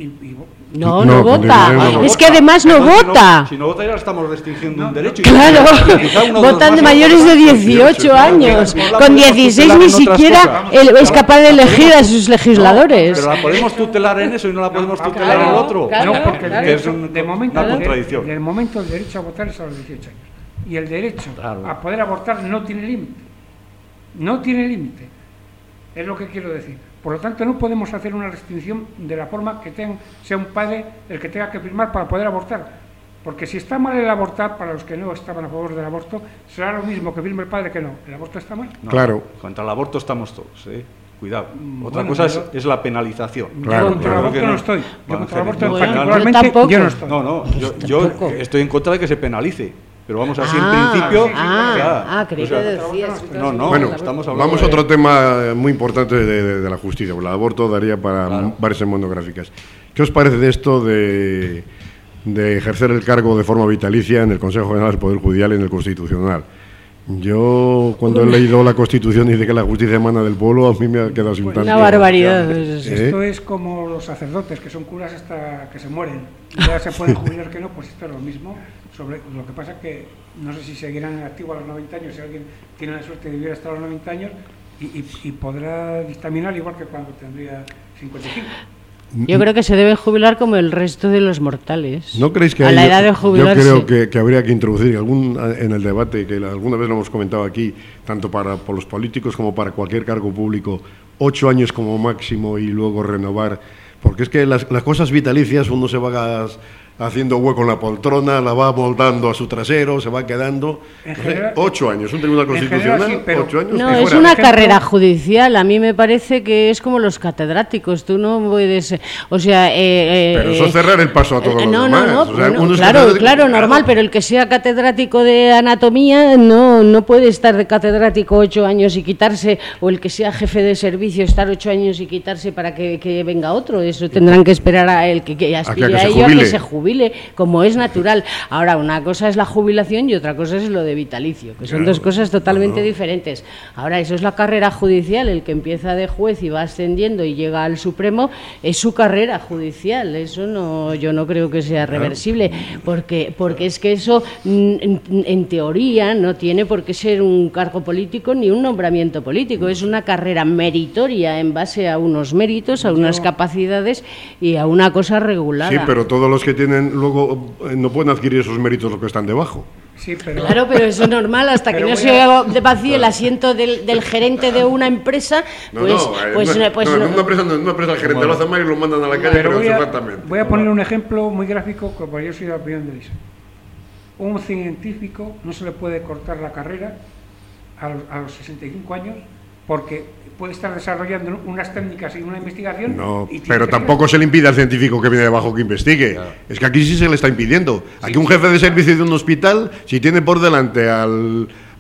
No vota. Es que además no vota. Si no vota ya estamos restringiendo un derecho. Claro, votan de mayores de 18 años. Con 16 ni siquiera es capaz de elegir a sus legisladores. Pero la podemos tutelar en eso y no la podemos tutelar en el otro. No, porque es una contradicción. De momento el derecho a votar es a los 18 años. Y el derecho a poder abortar no tiene límite. No tiene límite. Es lo que quiero decir. Por lo tanto, no podemos hacer una restricción de la forma que sea un padre el que tenga que firmar para poder abortar. Porque si está mal el abortar, para los que no estaban a favor del aborto, será lo mismo que firme el padre que no. ¿El aborto está mal? No, claro. Contra el aborto estamos todos, Cuidado. Otra cosa es la penalización. Claro, contra el aborto no estoy. Yo contra el aborto particularmente yo no estoy. No, yo estoy en contra de que se penalice. Pero vamos así en principio. Creí que decías. No, bueno, estamos hablando. Vamos a otro tema muy importante de la justicia. El aborto daría para varias monográficas. ¿Qué os parece de esto de ejercer el cargo de forma vitalicia en el Consejo General del Poder Judicial y en el Constitucional? Yo, cuando he leído la Constitución y dice que la justicia emana del pueblo, a mí me ha quedado sin tanto. Una barbaridad. Esto es como los sacerdotes, que son curas hasta que se mueren. Ya se pueden jubilar que no, pues esto es lo mismo. Lo que pasa es que no sé si seguirán activos a los 90 años, si alguien tiene la suerte de vivir hasta los 90 años y podrá dictaminar igual que cuando tendría 55. Yo creo que se debe jubilar como el resto de los mortales. ¿No creéis que a la edad de jubilarse? Yo creo que habría que introducir en el debate, que alguna vez lo hemos comentado aquí, tanto por los políticos como para cualquier cargo público, 8 años como máximo y luego renovar, porque es que las cosas vitalicias uno se va haciendo hueco en la poltrona, la va moldando a su trasero, se va quedando. General, 8 años, un tribunal constitucional, general, sí, 8 años. No, es una carrera judicial. A mí me parece que es como los catedráticos. Tú no puedes, o sea, pero eso es cerrar el paso a todos los demás. O sea, claro, normal. Pero el que sea catedrático de anatomía no puede estar de catedrático 8 años y quitarse, o el que sea jefe de servicio estar 8 años y quitarse para que venga otro. Eso tendrán que esperar a el que aspire a ello a que se jubile, como es natural. Ahora, una cosa es la jubilación y otra cosa es lo de vitalicio, que son dos cosas totalmente diferentes. Ahora, eso es la carrera judicial. El que empieza de juez y va ascendiendo y llega al Supremo es su carrera judicial. Eso yo no creo que sea reversible, porque es que eso, en teoría, no tiene por qué ser un cargo político ni un nombramiento político. Es una carrera meritoria en base a unos méritos, a unas capacidades y a una cosa regulada. Sí, pero todos los que tienen luego no pueden adquirir esos méritos los que están debajo. Sí, pero... Claro, pero eso es normal, hasta que no se vacíe el asiento del gerente de una empresa, en una empresa el gerente lo hace mal y lo mandan a la calle, pero exactamente. Voy a poner un ejemplo muy gráfico, como yo soy de la opinión de Elisa. Un científico no se le puede cortar la carrera a los 65 años porque puede estar desarrollando unas técnicas y una investigación. No, pero tampoco se le impide al científico que viene debajo que investigue. Claro. Es que aquí sí se le está impidiendo. Aquí un jefe de servicio de un hospital, si tiene por delante al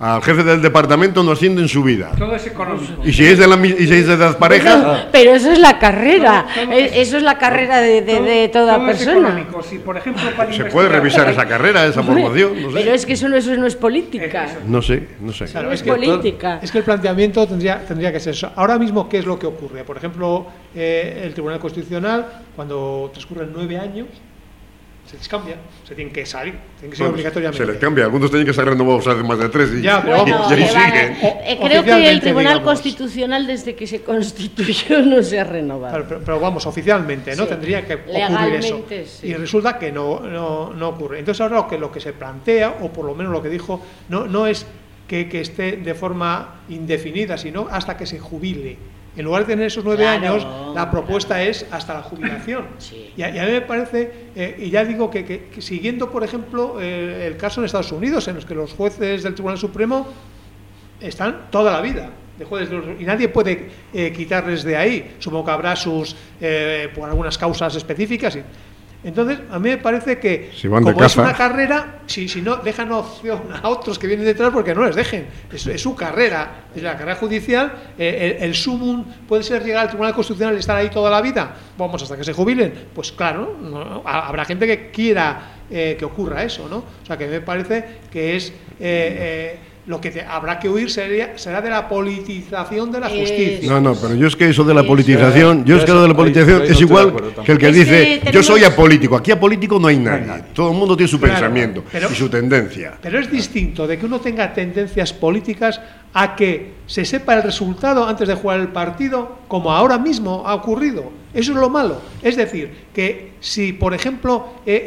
al jefe del departamento no asciende en su vida. Todo es económico. Y si es de edad pareja... Pero eso es la carrera, eso es la carrera de toda todo persona. Es económico. Si, por ejemplo, para Se puede revisar esa carrera, esa formación, no sé. Pero es que eso no es política. No sé. Claro, es política. Es que el planteamiento tendría que ser eso. Ahora mismo, ¿qué es lo que ocurre? Por ejemplo, el Tribunal Constitucional, cuando transcurren 9 años, se les cambia, se tienen que salir, tienen que ser obligatoriamente. Se les cambia, algunos tienen que estar renovados hace más de 3 y, ya, pero bueno, y ahí siguen. Creo que el Tribunal digamos. Constitucional, desde que se constituyó, no se ha renovado. Pero vamos, oficialmente, ¿no? Sí. Tendría que ocurrir Legalmente, eso. sí. Y resulta que no ocurre. Entonces ahora lo que se plantea, o por lo menos lo que dijo, no es que esté de forma indefinida, sino hasta que se jubile. En lugar de tener esos 9 años, la propuesta es hasta la jubilación. Sí. Y a mí me parece, y ya digo que siguiendo, por ejemplo, el caso en Estados Unidos, en los que los jueces del Tribunal Supremo están toda la vida de jueces, y nadie puede quitarles de ahí. Supongo que habrá por algunas causas específicas. Entonces, a mí me parece que, si van de como es caza, una carrera, si no, dejan opción a otros que vienen detrás porque no les dejen. Es su carrera, es la carrera judicial. El sumum puede ser llegar al Tribunal Constitucional y estar ahí toda la vida. Vamos, hasta que se jubilen. Pues claro, habrá gente que quiera que ocurra eso, ¿no? O sea, que me parece que es... lo que habrá que huir será de la politización de la justicia. No, pero yo es que eso de la politización, es igual que el que dice, yo soy apolítico. Aquí apolítico no hay nadie. Todo el mundo tiene su pensamiento y su tendencia. Pero es distinto de que uno tenga tendencias políticas a que se sepa el resultado antes de jugar el partido, como ahora mismo ha ocurrido. Eso es lo malo. Es decir, que si, por ejemplo,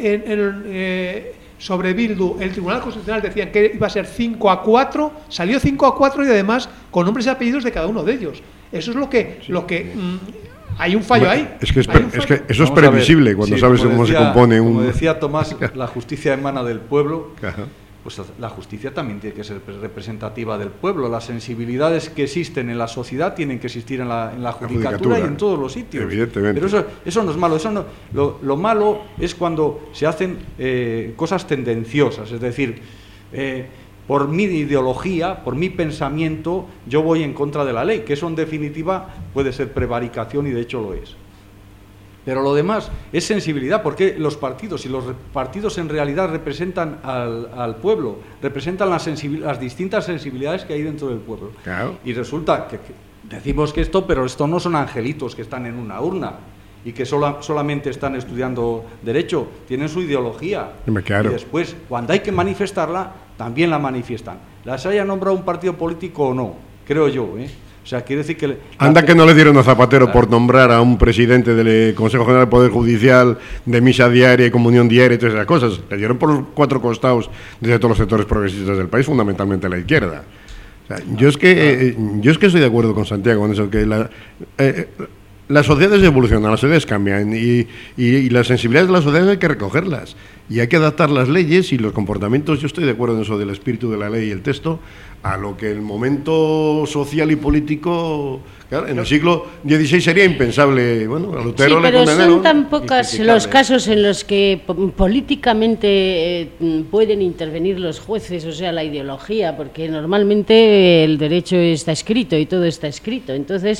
sobre Bildu, el Tribunal Constitucional decía que iba a ser 5-4, salió 5-4 y además con nombres y apellidos de cada uno de ellos. Eso es lo que hay un fallo ahí. Es que eso es previsible cuando sabes cómo se compone un... Como decía Tomás, la justicia emana del pueblo. Ajá. Pues la justicia también tiene que ser representativa del pueblo. Las sensibilidades que existen en la sociedad tienen que existir en la judicatura y en todos los sitios. Evidentemente. Pero eso no es malo. Lo malo es cuando se hacen cosas tendenciosas. Es decir, por mi ideología, por mi pensamiento, yo voy en contra de la ley, que eso en definitiva puede ser prevaricación y de hecho lo es. Pero lo demás es sensibilidad, porque los partidos en realidad representan al pueblo, representan las distintas sensibilidades que hay dentro del pueblo. Claro. Y resulta que decimos que pero esto no son angelitos que están en una urna y que solamente están estudiando derecho, tienen su ideología. Claro. Y después, cuando hay que manifestarla, también la manifiestan. Las haya nombrado un partido político o no, creo yo, O sea, quiere decir que... Anda que no le dieron a Zapatero por nombrar a un presidente del Consejo General del Poder Judicial, de misa diaria y comunión diaria y todas esas cosas. Le dieron por los 4 costados desde todos los sectores progresistas del país, fundamentalmente la izquierda. O sea, yo es que estoy de acuerdo con Santiago en eso, que las sociedades evolucionan, las sociedades cambian y las sensibilidades de las sociedades hay que recogerlas y hay que adaptar las leyes y los comportamientos. Yo estoy de acuerdo en eso del espíritu de la ley y el texto a lo que el momento social y político, claro, en el siglo XVI sería impensable. Bueno, a Lutero le condenaron. Pero son tan pocos los casos en los que políticamente pueden intervenir los jueces, o sea, la ideología, porque normalmente el derecho está escrito y todo está escrito. Entonces,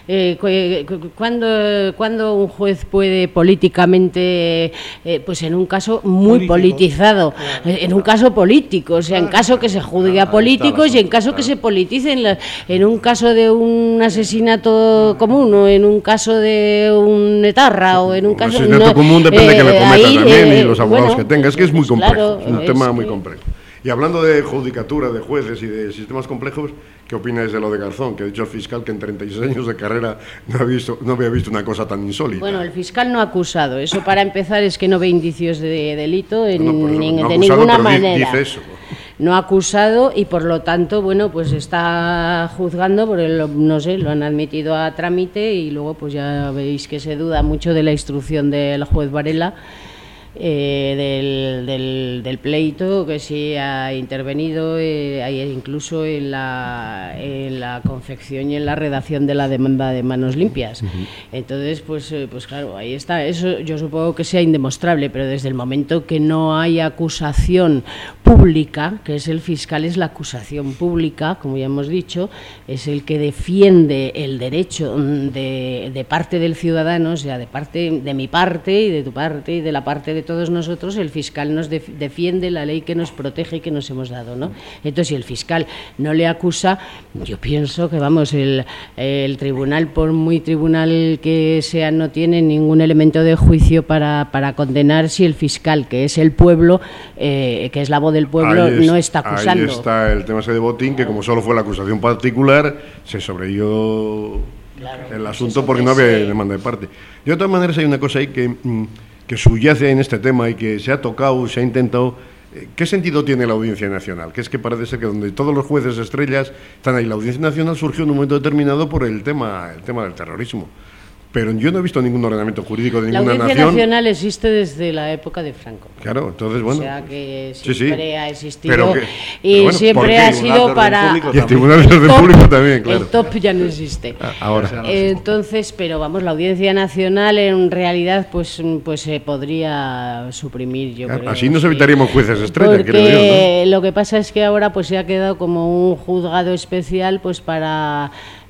¿cuándo un juez puede políticamente, pues en un caso muy politizado, en un caso político, o sea, en caso que se juzgue a políticos y en caso que se politicen, en un caso de un asesinato común o en un caso de un etarra o en un caso... Un asesinato común depende de que le cometa también y los abogados que tenga. Es que es muy complejo, claro, es un tema muy complejo. Y hablando de judicatura, de jueces y de sistemas complejos, ¿qué opináis de lo de Garzón? Que ha dicho el fiscal que en 36 años de carrera no había visto una cosa tan insólita. Bueno, el fiscal no ha acusado. Eso, para empezar, es que no ve indicios de delito de acusado, ninguna manera. Dice eso. No ha acusado y, por lo tanto, bueno, pues está juzgando, porque no sé, lo han admitido a trámite y luego pues ya veis que se duda mucho de la instrucción del juez Varela. del pleito, que sí ha intervenido incluso en la confección y en la redacción de la demanda de Manos Limpias. Entonces, pues claro, ahí está. Eso yo supongo que sea indemostrable, pero desde el momento que no hay acusación pública, que es el fiscal, es la acusación pública, como ya hemos dicho, es el que defiende el derecho de parte del ciudadano, o sea, de mi parte y de tu parte y de la parte de todos nosotros. El fiscal nos defiende la ley que nos protege y que nos hemos dado, ¿no? Entonces, si el fiscal no le acusa, yo pienso que, vamos, el tribunal, por muy tribunal que sea, no tiene ningún elemento de juicio para condenar si el fiscal, que es el pueblo, que es la voz del pueblo, no está acusando. Ahí está el tema ese de Botín, que como solo fue la acusación particular, se sobrellevó el asunto porque no había demanda de parte. De todas maneras, hay una cosa ahí que subyace en este tema y que se ha tocado, se ha intentado. ¿Qué sentido tiene la Audiencia Nacional? Que es que parece ser que donde todos los jueces estrellas están ahí. La Audiencia Nacional surgió en un momento determinado por el tema del terrorismo. Pero yo no he visto ningún ordenamiento jurídico de ninguna nación. La Audiencia Nacional existe desde la época de Franco. Claro, entonces, bueno. O sea que siempre ha existido. Pero y siempre ha sido para. Y el Tribunal de Orden Público también, claro. El top ya no existe. Ahora. Entonces, pero vamos, la Audiencia Nacional en realidad pues se podría suprimir, yo creo. Así nos evitaríamos jueces estrellas, porque creo yo, ¿no? Lo que pasa es que ahora pues se ha quedado como un juzgado especial pues para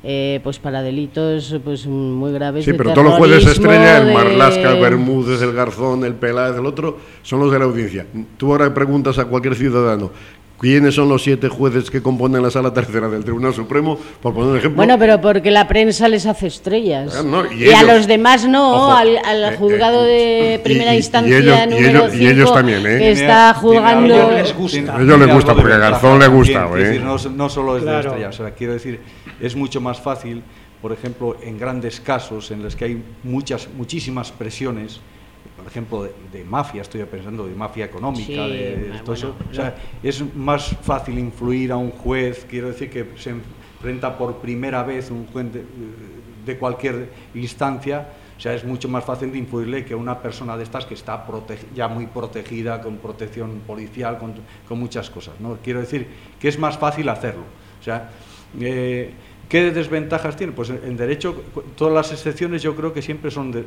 delitos pues muy graves. Sí, pero todos los jueces estrella, el Marlaska, el Bermúdez, el Garzón, el Peláez, el otro, son los de la audiencia. Tú ahora preguntas a cualquier ciudadano ¿quiénes son los 7 jueces que componen la Sala Tercera del Tribunal Supremo? Por poner un ejemplo. Bueno, pero porque la prensa les hace estrellas. Y ellos, a los demos no, ojo, al juzgado de primera instancia número 5, y ellos también, que está juzgando. A ellos les gusta. A ellos les gusta, porque a Garzón le gusta. Es decir, no solo es de estrellas, o sea, quiero decir, es mucho más fácil, por ejemplo, en grandes casos en los que hay muchísimas presiones, por ejemplo, de mafia, estoy pensando de mafia económica, sí, de todo eso. O sea, es más fácil influir a un juez, quiero decir, que se enfrenta por primera vez un juez de cualquier instancia. O sea, es mucho más fácil de influirle que una persona de estas que está ya muy protegida, con protección policial, con muchas cosas, ¿no? Quiero decir que es más fácil hacerlo. O sea, ¿qué desventajas tiene? Pues en derecho, todas las excepciones yo creo que siempre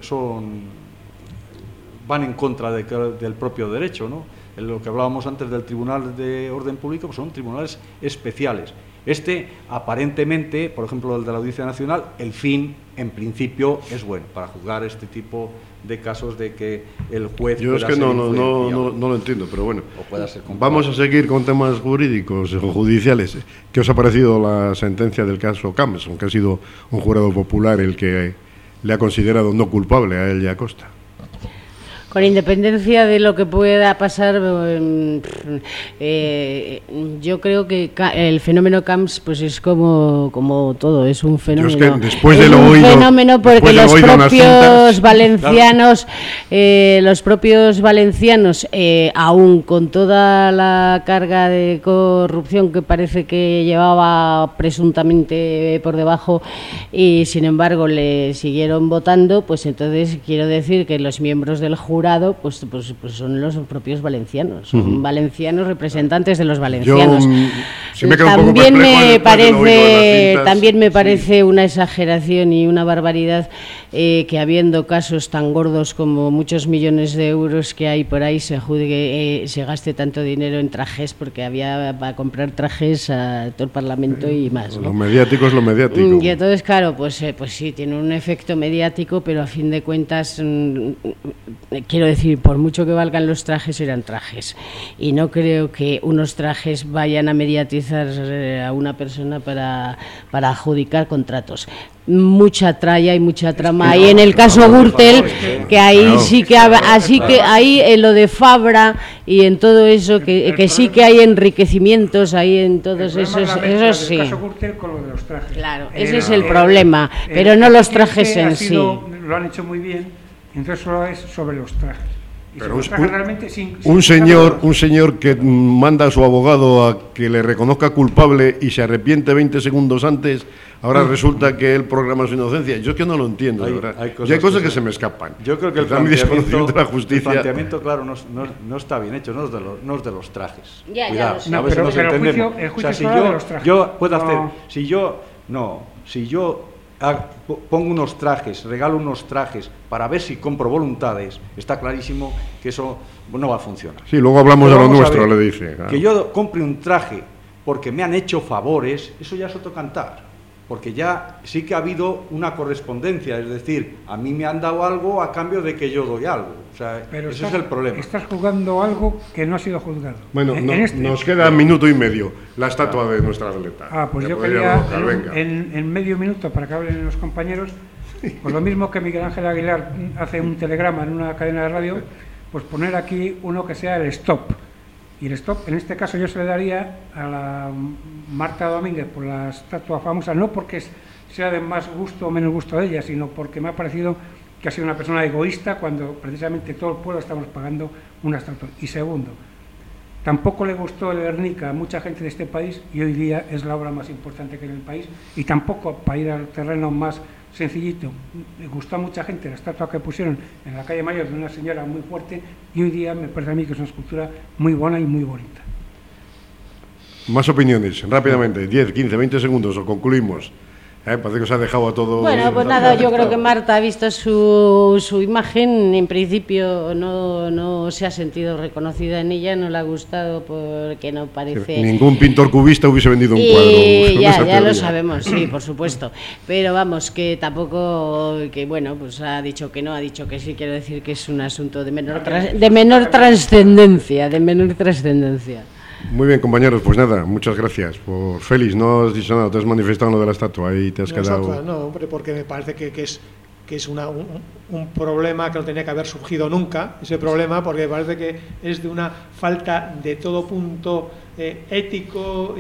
van en contra del propio derecho, ¿no? En lo que hablábamos antes del Tribunal de Orden Público, pues son tribunales especiales. Aparentemente, por ejemplo, el de la Audiencia Nacional, el fin, en principio, es bueno para juzgar este tipo de casos de que el juez... Yo es que no lo entiendo, pero bueno. Vamos a seguir con temas jurídicos o judiciales. ¿Qué os ha parecido la sentencia del caso Camps, aunque ha sido un jurado popular el que le ha considerado no culpable a él y a Costa? Con independencia de lo que pueda pasar, yo creo que el fenómeno Camps pues es como todo, es un fenómeno. Es que después de lo oído, fenómeno porque los propios valencianos, aún con toda la carga de corrupción que parece que llevaba presuntamente por debajo, y sin embargo le siguieron votando, pues entonces quiero decir que los miembros del jurado pues son los propios valencianos, son valencianos, representantes de los valencianos. También me parece una exageración y una barbaridad que habiendo casos tan gordos como muchos millones de euros que hay por ahí se gaste tanto dinero en trajes, porque había para comprar trajes a todo el Parlamento y más, ¿no? Lo mediático es lo mediático. Y entonces, claro, pues sí, tiene un efecto mediático, pero a fin de cuentas, quiero decir, por mucho que valgan los trajes, eran trajes. Y no creo que unos trajes vayan a mediatizar a una persona para adjudicar contratos. Mucha tralla y mucha trama. Y en el caso Gürtel, que ahí sí que así que ahí en lo de Fabra y en todo eso que sí que hay enriquecimientos ahí en todos esos sí. El caso Gürtel con lo de los trajes. Claro, ese es el problema, pero no los trajes en sí. Lo han hecho muy bien, entonces solo es sobre los trajes. Pero un señor que manda a su abogado a que le reconozca culpable y se arrepiente 20 segundos antes, ahora resulta que él programa su inocencia. Yo es que no lo entiendo, de verdad. Hay cosas que se me escapan. Yo creo que el planteamiento, claro, no está bien hecho, no es de los trajes. Cuidado, no, pero el juicio es de los trajes. Yo puedo hacer, si yo pongo unos trajes, regalo unos trajes para ver si compro voluntades, está clarísimo que eso no va a funcionar. Sí, luego hablamos de lo nuestro, le dice. Claro. Que yo compre un traje porque me han hecho favores, eso ya es otro cantar. Porque ya sí que ha habido una correspondencia, es decir, a mí me han dado algo a cambio de que yo doy algo. O sea, pero ese es el problema. Estás juzgando algo que no ha sido juzgado. Bueno, nos queda minuto y medio la estatua de nuestra atleta. Pues yo quería, en medio minuto, para que hablen los compañeros, pues lo mismo que Miguel Ángel Aguilar hace un telegrama en una cadena de radio, pues poner aquí uno que sea el stop. Y el stop, en este caso yo se le daría a la Marta Domínguez por la estatua famosa, no porque sea de más gusto o menos gusto de ella, sino porque me ha parecido que ha sido una persona egoísta cuando precisamente todo el pueblo estamos pagando una estatua. Y segundo, tampoco le gustó el Guernica a mucha gente de este país y hoy día es la obra más importante que hay en el país, y tampoco, para ir al terreno más sencillito, le gustó a mucha gente la estatua que pusieron en la calle Mayor de una señora muy fuerte, y hoy día me parece a mí que es una escultura muy buena y muy bonita. Más opiniones, rápidamente, 10, 15, 20 segundos o concluimos. Parece que os ha dejado a todos... Bueno, pues nada, yo creo que Marta ha visto su imagen, en principio no se ha sentido reconocida en ella, no le ha gustado porque no parece... Ningún pintor cubista hubiese vendido un cuadro. Ya lo sabemos, sí, por supuesto. Pero vamos, que tampoco, que bueno, pues ha dicho que no, ha dicho que sí, quiero decir que es un asunto de menor trascendencia, Muy bien, compañeros, pues nada, muchas gracias. Félix, no has dicho nada, te has manifestado en lo de la estatua y te has quedado... No, hombre, porque me parece que es un problema que no tenía que haber surgido nunca, ese problema, porque me parece que es de una falta de todo punto ético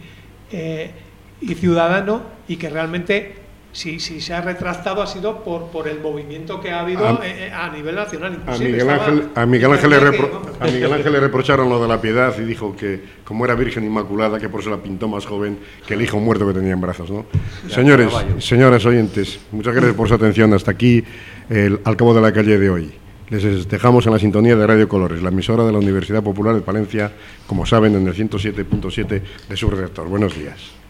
y ciudadano, y que realmente... Si se ha retractado ha sido por el movimiento que ha habido a nivel nacional. A Miguel Ángel le reprocharon lo de la piedad y dijo que como era Virgen Inmaculada, que por eso la pintó más joven que el hijo muerto que tenía en brazos, ¿no? Señores, señoras oyentes, muchas gracias por su atención. Hasta aquí Al Cabo de la Calle de hoy. Les dejamos en la sintonía de Radio Colores, la emisora de la Universidad Popular de Palencia, como saben, en el 107.7 de su redactor. Buenos días.